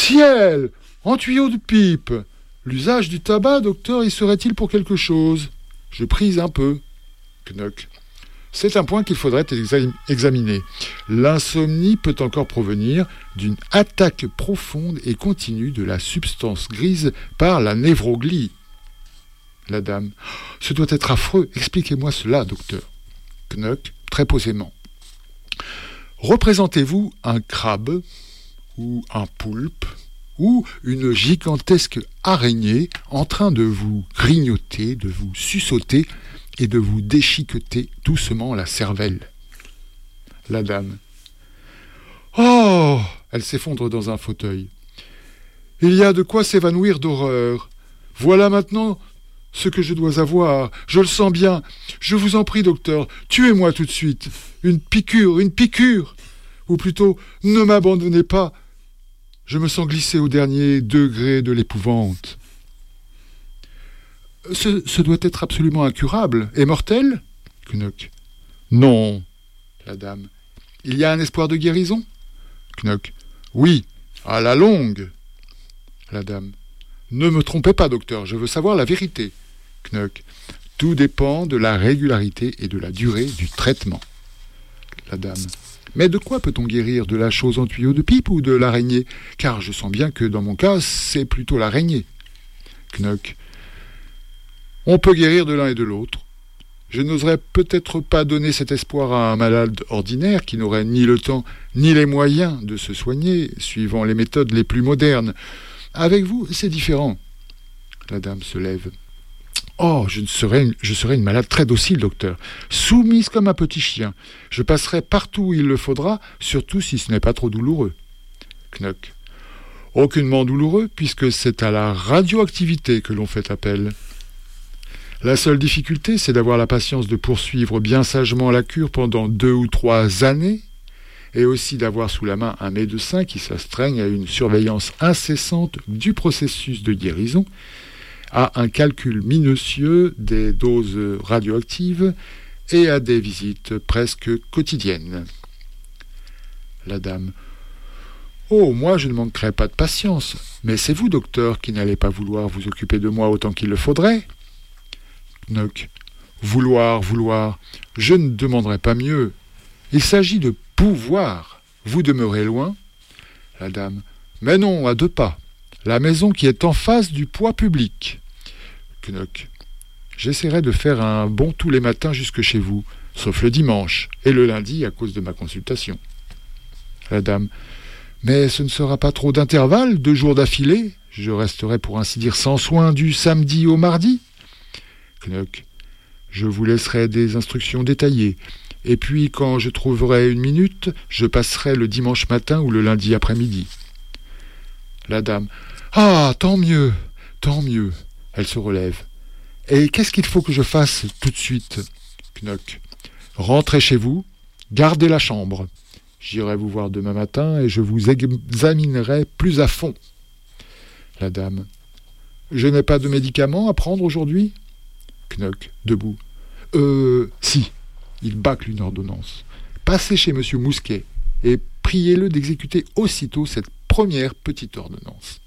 En tuyaux de pipe ! L'usage du tabac, docteur, y serait-il pour quelque chose ? Je prise un peu. Knock. C'est un point qu'il faudrait exa- examiner. L'insomnie peut encore provenir d'une attaque profonde et continue de la substance grise par la névroglie. La dame. Ce doit être affreux. Expliquez-moi cela, docteur. Knock, très posément. Représentez-vous un crabe ou un poulpe ou une gigantesque araignée en train de vous grignoter, de vous suçoter et de vous déchiqueter doucement la cervelle. La dame. Oh! Elle s'effondre dans un fauteuil. Il y a de quoi s'évanouir d'horreur. Voilà maintenant ce que je dois avoir. Je le sens bien. Je vous en prie, docteur, tuez-moi tout de suite. Une piqûre, une piqûre. Ou plutôt, ne m'abandonnez pas. Je me sens glisser au dernier degré de l'épouvante. Ce, ce doit être absolument incurable et mortel? Knock. Non, la dame. Il y a un espoir de guérison? Knock. Oui, à la longue. La dame. Ne me trompez pas, docteur, je veux savoir la vérité. Knock. Tout dépend de la régularité et de la durée du traitement. La dame. Mais de quoi peut-on guérir? De la chose en tuyau de pipe ou de l'araignée? Car je sens bien que dans mon cas, c'est plutôt l'araignée. Knock. On peut guérir de l'un et de l'autre. Je n'oserais peut-être pas donner cet espoir à un malade ordinaire qui n'aurait ni le temps ni les moyens de se soigner, suivant les méthodes les plus modernes. Avec vous, c'est différent. La dame se lève. Oh, je serais une, je serais une malade très docile, docteur, soumise comme un petit chien. Je passerai partout où il le faudra, surtout si ce n'est pas trop douloureux. Knock. Aucunement douloureux, puisque c'est à la radioactivité que l'on fait appel. La seule difficulté, c'est d'avoir la patience de poursuivre bien sagement la cure pendant deux ou trois années, et aussi d'avoir sous la main un médecin qui s'astreigne à une surveillance incessante du processus de guérison, à un calcul minutieux des doses radioactives et à des visites presque quotidiennes. La dame. Oh, moi je ne manquerai pas de patience, mais c'est vous, docteur, qui n'allez pas vouloir vous occuper de moi autant qu'il le faudrait. Knock. Vouloir, vouloir, je ne demanderai pas mieux. Il s'agit de pouvoir. Vous demeurez loin? La dame. Mais non, à deux pas. La maison qui est en face du poids public. Knock. J'essaierai de faire un bond tous les matins jusque chez vous, sauf le dimanche et le lundi à cause de ma consultation. La dame. Mais ce ne sera pas trop d'intervalle, deux jours d'affilée? Je resterai pour ainsi dire sans soin du samedi au mardi? Knock. Je vous laisserai des instructions détaillées. Et puis, quand je trouverai une minute, je passerai le dimanche matin ou le lundi après-midi. La dame. Ah, tant mieux, tant mieux. Elle se relève. Et qu'est-ce qu'il faut que je fasse tout de suite? Knock. Rentrez chez vous, gardez la chambre. J'irai vous voir demain matin et je vous examinerai plus à fond. La dame. Je n'ai pas de médicaments à prendre aujourd'hui? Knock, debout. Euh, si. Il bâcle une ordonnance. Passez chez monsieur Mousquet et priez-le d'exécuter aussitôt cette première petite ordonnance.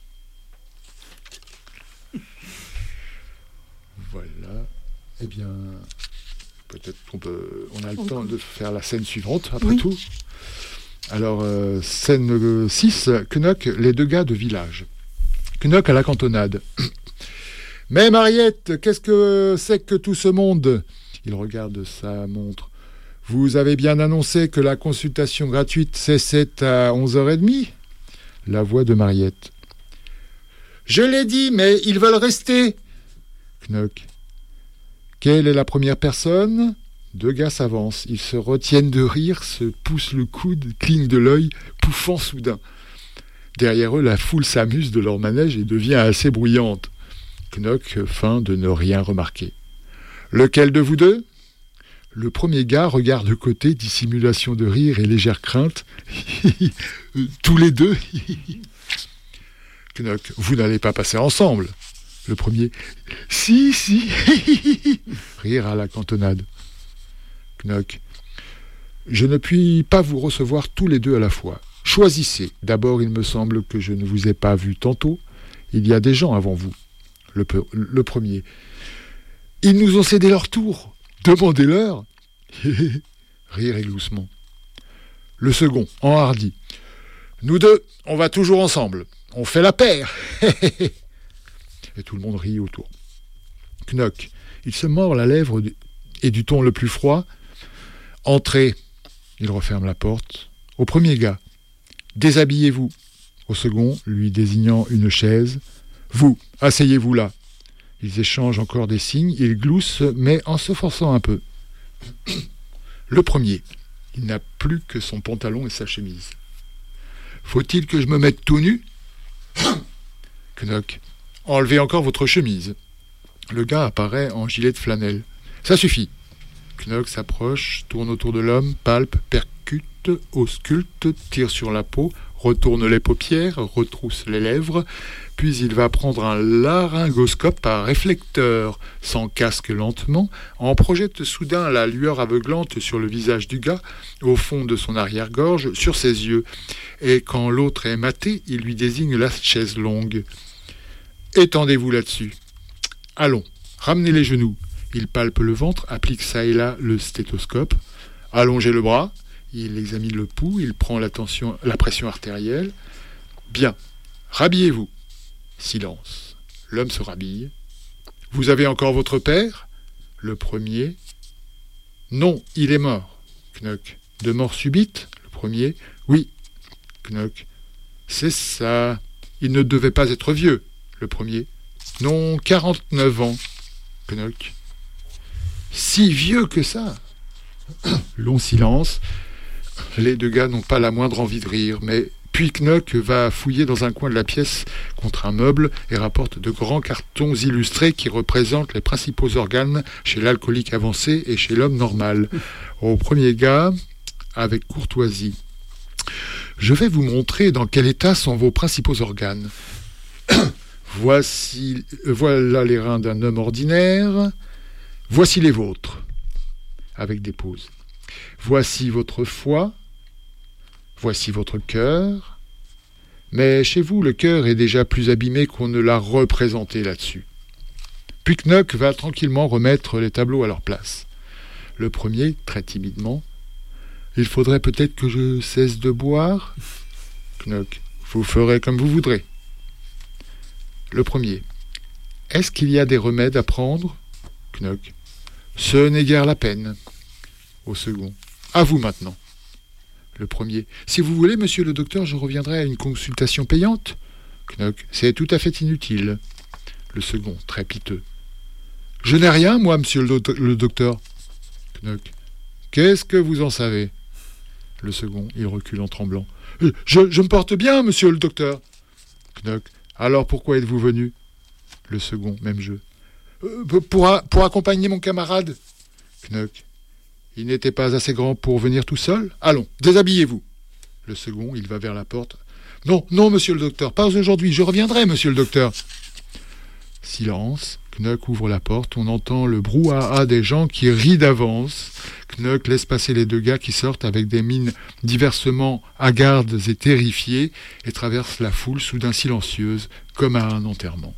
Voilà. Eh bien, peut-être qu'on peut, on a le on temps peut. de faire la scène suivante, après oui. tout. Alors, euh, scène six, Knock, les deux gars de village. Knock à la cantonade. Mais Mariette, qu'est-ce que c'est que tout ce monde? Il regarde sa montre. Vous avez bien annoncé que la consultation gratuite cessait à onze heures trente? La voix de Mariette. Je l'ai dit, mais ils veulent rester. Knock. Quelle est la première personne? Deux gars s'avancent. Ils se retiennent de rire, se poussent le coude, clignent de l'œil, pouffant soudain. Derrière eux, la foule s'amuse de leur manège et devient assez bruyante. Knock feint de ne rien remarquer. Lequel de vous deux? Le premier gars regarde de côté, dissimulation de rire et légère crainte. Tous les deux. Knock, vous n'allez pas passer ensemble. Le premier. Si, si. Rire à la cantonade. Knock. Je ne puis pas vous recevoir tous les deux à la fois. Choisissez. D'abord, il me semble que je ne vous ai pas vu tantôt. Il y a des gens avant vous. Le, le premier. Ils nous ont cédé leur tour. Demandez-leur. Rire égloussement. Le second, enhardi. Nous deux, on va toujours ensemble. On fait la paire. Et tout le monde rit autour. Knock. Il se mord la lèvre et du ton le plus froid. Entrez. Il referme la porte. Au premier gars. Déshabillez-vous. Au second, lui désignant une chaise. « Vous, asseyez-vous là !» Ils échangent encore des signes, ils gloussent, mais en se forçant un peu. Le premier, il n'a plus que son pantalon et sa chemise. « Faut-il que je me mette tout nu ?» Knock. « Enlevez encore votre chemise. » Le gars apparaît en gilet de flanelle. « Ça suffit. » Knock s'approche, tourne autour de l'homme, palpe, percute, ausculte, tire sur la peau, retourne les paupières, retrousse les lèvres, puis il va prendre un laryngoscope à réflecteur, s'en casque lentement, en projette soudain la lueur aveuglante sur le visage du gars, au fond de son arrière-gorge, sur ses yeux, et quand l'autre est maté, il lui désigne la chaise longue. « Étendez-vous là-dessus. Allons, ramenez les genoux. » Il palpe le ventre, applique ça et là le stéthoscope. Allongez le bras. Il examine le pouls, il prend la, tension, la pression artérielle. Bien. Rhabillez-vous. Silence. L'homme se rhabille. Vous avez encore votre père ? Le premier. Non, il est mort. Knock. De mort subite ? Le premier. Oui. Knock. C'est ça. Il ne devait pas être vieux. Le premier. Non, quarante-neuf ans. Knock. Si vieux que ça. Long silence. Les deux gars n'ont pas la moindre envie de rire, mais puis Knock va fouiller dans un coin de la pièce contre un meuble et rapporte de grands cartons illustrés qui représentent les principaux organes chez l'alcoolique avancé et chez l'homme normal. Au premier gars, avec courtoisie. Je vais vous montrer dans quel état sont vos principaux organes. Voici, voilà les reins d'un homme ordinaire. Voici les vôtres, avec des pauses. Voici votre foie, voici votre cœur, mais chez vous, le cœur est déjà plus abîmé qu'on ne l'a représenté là-dessus. Puis Knock va tranquillement remettre les tableaux à leur place. Le premier, très timidement, « Il faudrait peut-être que je cesse de boire ?» Knock, « Vous ferez comme vous voudrez. » Le premier, « Est-ce qu'il y a des remèdes à prendre ?» Knock, « Ce n'est guère la peine. » Au second, « À vous maintenant. » Le premier, « Si vous voulez, monsieur le docteur, je reviendrai à une consultation payante. » Knock, « C'est tout à fait inutile. » Le second, très piteux, « Je n'ai rien, moi, monsieur le, do- le docteur. » Knock, « Qu'est-ce que vous en savez ?» Le second, il recule en tremblant, « Je, je me porte bien, monsieur le docteur. » Knock, « Alors pourquoi êtes-vous venu ?» Le second, même jeu, euh, pour, a, pour accompagner mon camarade. Knock, « Il n'était pas assez grand pour venir tout seul ? Allons, déshabillez-vous. » Le second, il va vers la porte. « Non, non, monsieur le docteur, pas aujourd'hui, je reviendrai, monsieur le docteur. » Silence. Knock ouvre la porte, on entend le brouhaha des gens qui rient d'avance. Knock laisse passer les deux gars qui sortent avec des mines diversement hagardes et terrifiées et traverse la foule soudain silencieuse, comme à un enterrement.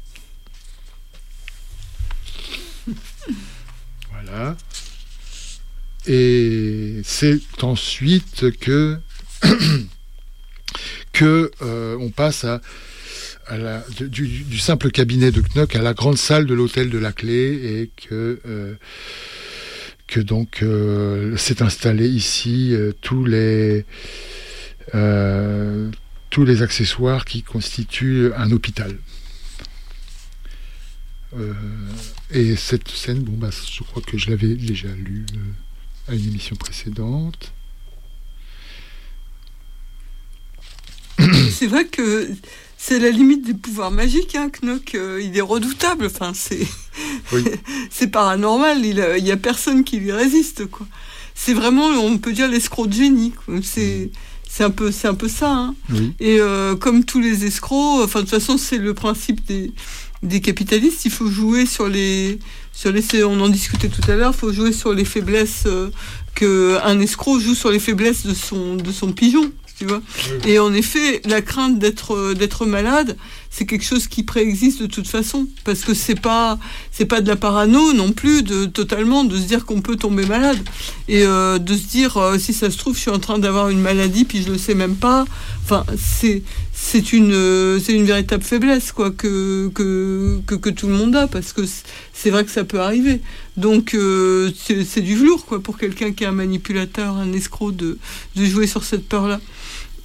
Voilà. Et c'est ensuite que, que euh, on passe à À la, du, du simple cabinet de Knock à la grande salle de l'hôtel de la Clé et que, euh, que donc euh, s'est installé ici euh, tous les euh, tous les accessoires qui constituent un hôpital. Euh, et cette scène, bon bah, je crois que je l'avais déjà lue euh, à une émission précédente. C'est vrai que c'est la limite des pouvoirs magiques, hein, Knock. Euh, il est redoutable. Enfin, c'est oui. C'est paranormal. Il a, il y a personne qui lui résiste, quoi. C'est vraiment, on peut dire, l'escroc de génie, quoi. C'est, mmh. c'est un peu, c'est un peu ça. Hein. Oui. Et euh, comme tous les escrocs, enfin de toute façon, c'est le principe des des capitalistes. Il faut jouer sur les sur les. On en discutait tout à l'heure. Il faut jouer sur les faiblesses euh, que un escroc joue sur les faiblesses de son de son pigeon. Tu vois. Et en effet, la crainte d'être d'être malade, c'est quelque chose qui préexiste de toute façon, parce que c'est pas c'est pas de la parano non plus de totalement de se dire qu'on peut tomber malade et euh, de se dire euh, si ça se trouve je suis en train d'avoir une maladie puis je le sais même pas. Enfin, c'est c'est une euh, c'est une véritable faiblesse, quoi, que que que, que tout le monde a, parce que c'est vrai que ça peut arriver. Donc euh, c'est, c'est du velours, quoi, pour quelqu'un qui est un manipulateur, un escroc, de de jouer sur cette peur-là.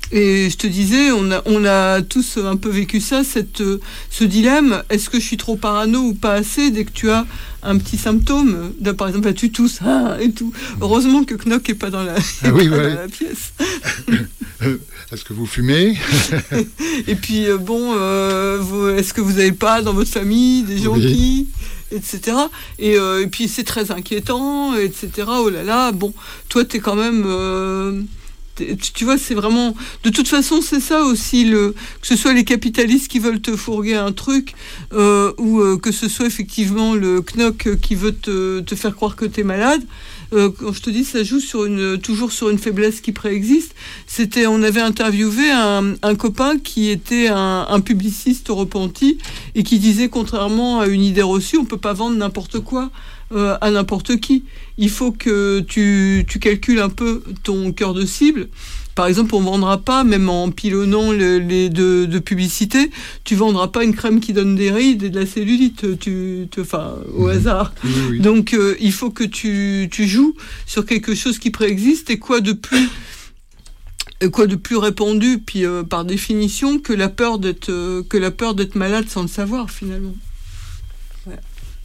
Et je te disais, on a, on a tous un peu vécu ça, cette, ce dilemme, est-ce que je suis trop parano ou pas assez dès que tu as un petit symptôme, de, par exemple, tu tousses ah, et tout. Heureusement que Knock n'est pas dans la, ah oui, pas ouais. dans la pièce. Est-ce que vous fumez? Et puis, euh, bon, euh, vous, est-ce que vous n'avez pas dans votre famille des gens oui. qui... et cetera. Et, euh, et puis, c'est très inquiétant, et cetera. Oh là là, bon, toi, t'es quand même... Euh, tu vois, c'est vraiment... De toute façon, c'est ça aussi, le... que ce soit les capitalistes qui veulent te fourguer un truc, euh, ou euh, que ce soit effectivement le Knock qui veut te, te faire croire que t'es malade. Euh, quand je te dis, ça joue sur une, toujours sur une faiblesse qui préexiste. C'était, on avait interviewé un, un copain qui était un, un publiciste repenti et qui disait, contrairement à une idée reçue, on peut pas vendre n'importe quoi euh, à n'importe qui. Il faut que tu, tu calcules un peu ton cœur de cible. Par exemple, on ne vendra pas, même en pilonnant le, les de, de publicité, tu ne vendras pas une crème qui donne des rides et de la cellulite, tu, tu, enfin, au hasard. Oui, oui. Donc, euh, il faut que tu, tu joues sur quelque chose qui préexiste, et quoi de plus, quoi de plus répandu, puis euh, par définition, que la peur d'être, euh, que la peur d'être malade sans le savoir, finalement. Ouais.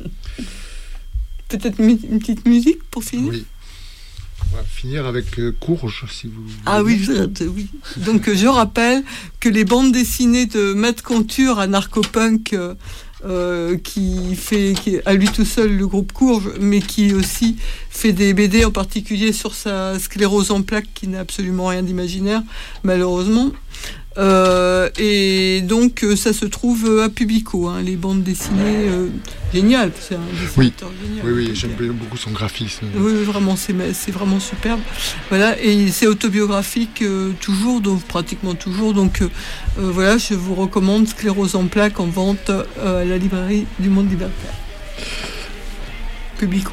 Peut-être une petite musique pour finir. Oui. On va finir avec euh, Courge, si vous voulez. Ah oui, je, oui. Donc euh, je rappelle que les bandes dessinées de Matt Conture à Narcopunk, euh, euh, qui fait qui est à lui tout seul le groupe Courge, mais qui aussi fait des B D, en particulier sur sa sclérose en plaques, qui n'a absolument rien d'imaginaire, malheureusement. Euh, et donc euh, ça se trouve à Publico, hein, les bandes dessinées euh, géniales, c'est un dessinateur oui. génial. Oui, oui, j'aime bien beaucoup son graphisme. Oui, oui, vraiment, c'est, c'est vraiment superbe. Voilà, et c'est autobiographique euh, toujours, donc pratiquement toujours. Donc euh, euh, voilà, je vous recommande Sclérose en plaques en vente euh, à la librairie du Monde Libertaire. Publico.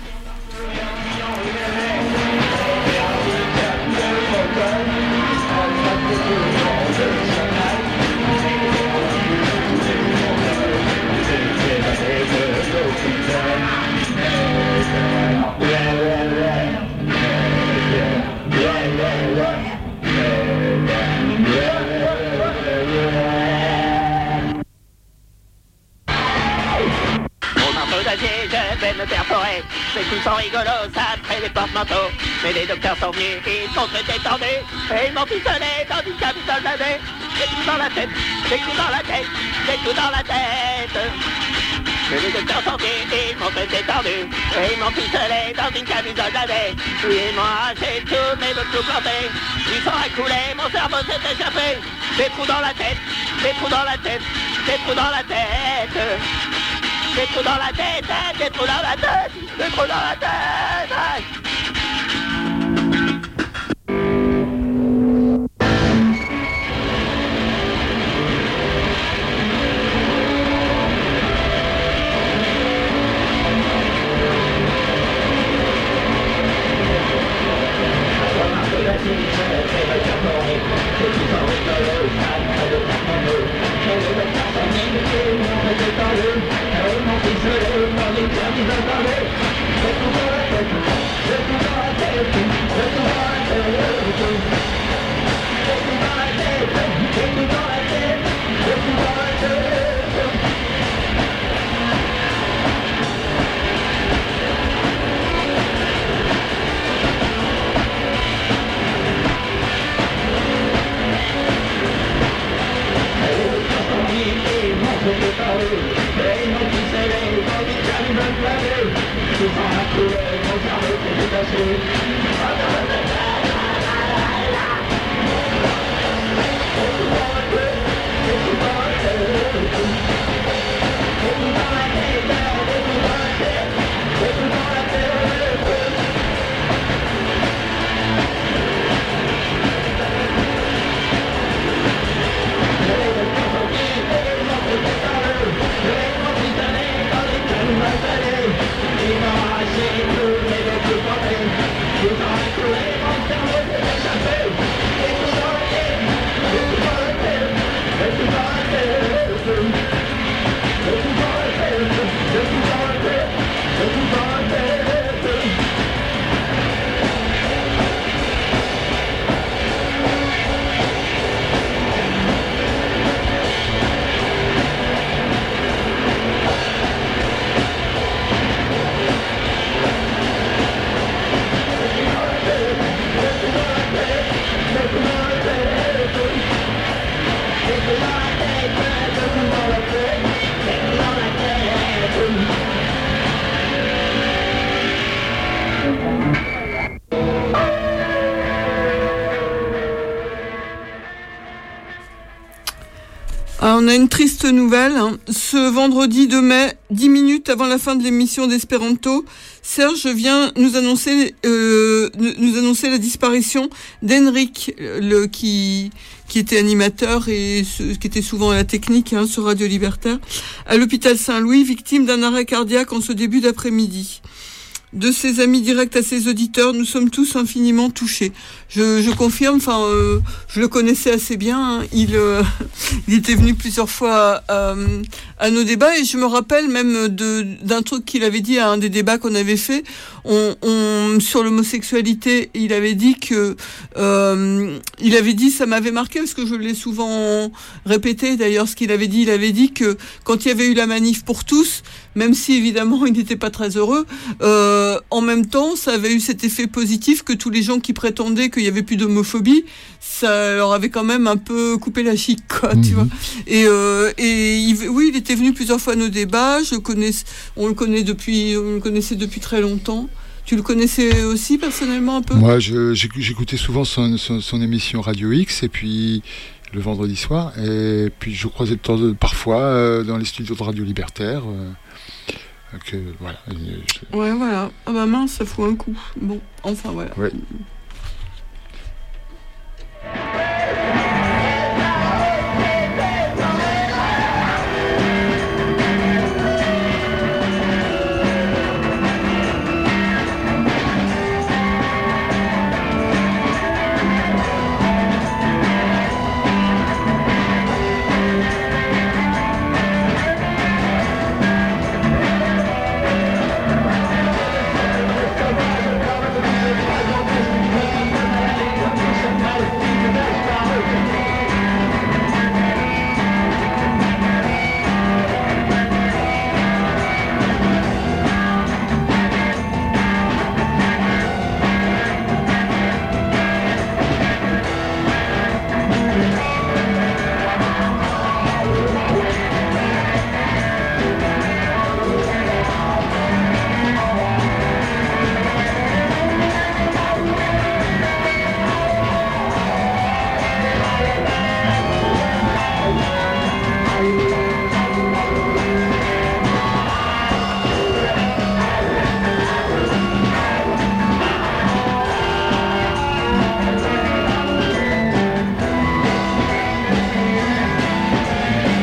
Je vais me perforer, ces coups sont rigolos, ça crée des porte-manteaux. Mais les docteurs sont venus, ils sont très détendus, et ils m'ont pistolé dans une camisole d'année. Des coups dans la tête, des coups dans la tête, des coups dans la tête. Mais les docteurs sont venus, ils m'ont très détendu, et ils m'ont pistolé dans une camisole d'année. Ils m'ont arraché tous mes deux tout plantés, ils sont écoulés, mon cerveau s'est échappé. Des trous dans la tête, des trous dans la tête, des trous dans la tête. Des trous dans la tête, des trous dans la tête, des trous dans la tête. Alors, on a une triste nouvelle. Hein. Ce vendredi deux mai, dix minutes avant la fin de l'émission d'Espéranto, Serge vient nous annoncer, euh, nous annoncer la disparition d'Henrik, le qui qui était animateur et ce, qui était souvent à la technique hein, sur Radio Libertaire, à l'hôpital Saint-Louis, victime d'un arrêt cardiaque en ce début d'après-midi. De ses amis directs à ses auditeurs, nous sommes tous infiniment touchés. Je, je confirme, enfin, euh, je le connaissais assez bien. Hein. Il, euh, il était venu plusieurs fois à, à nos débats et je me rappelle même de, d'un truc qu'il avait dit à un des débats qu'on avait fait. On, on, sur l'homosexualité, il avait dit que, euh, il avait dit, ça m'avait marqué parce que je l'ai souvent répété. D'ailleurs, ce qu'il avait dit, il avait dit que quand il y avait eu la manif pour tous, même si évidemment il n'était pas très heureux, euh, en même temps, ça avait eu cet effet positif que tous les gens qui prétendaient qu'il y avait plus d'homophobie, ça leur avait quand même un peu coupé la chic, quoi, mmh. tu vois. Et, euh, et il, oui, il était venu plusieurs fois à nos débats. Je connais, on le connaît depuis, on le connaissait depuis très longtemps. Tu le connaissais aussi personnellement un peu ? Moi, je, j'écoutais souvent son, son, son émission Radio X et puis le vendredi soir. Et puis je croisais de temps, parfois euh, dans les studios de Radio Libertaire. Euh, que, voilà. Je... Ouais, voilà. Ah bah mince, ça fout un coup. Bon, enfin voilà. Ouais.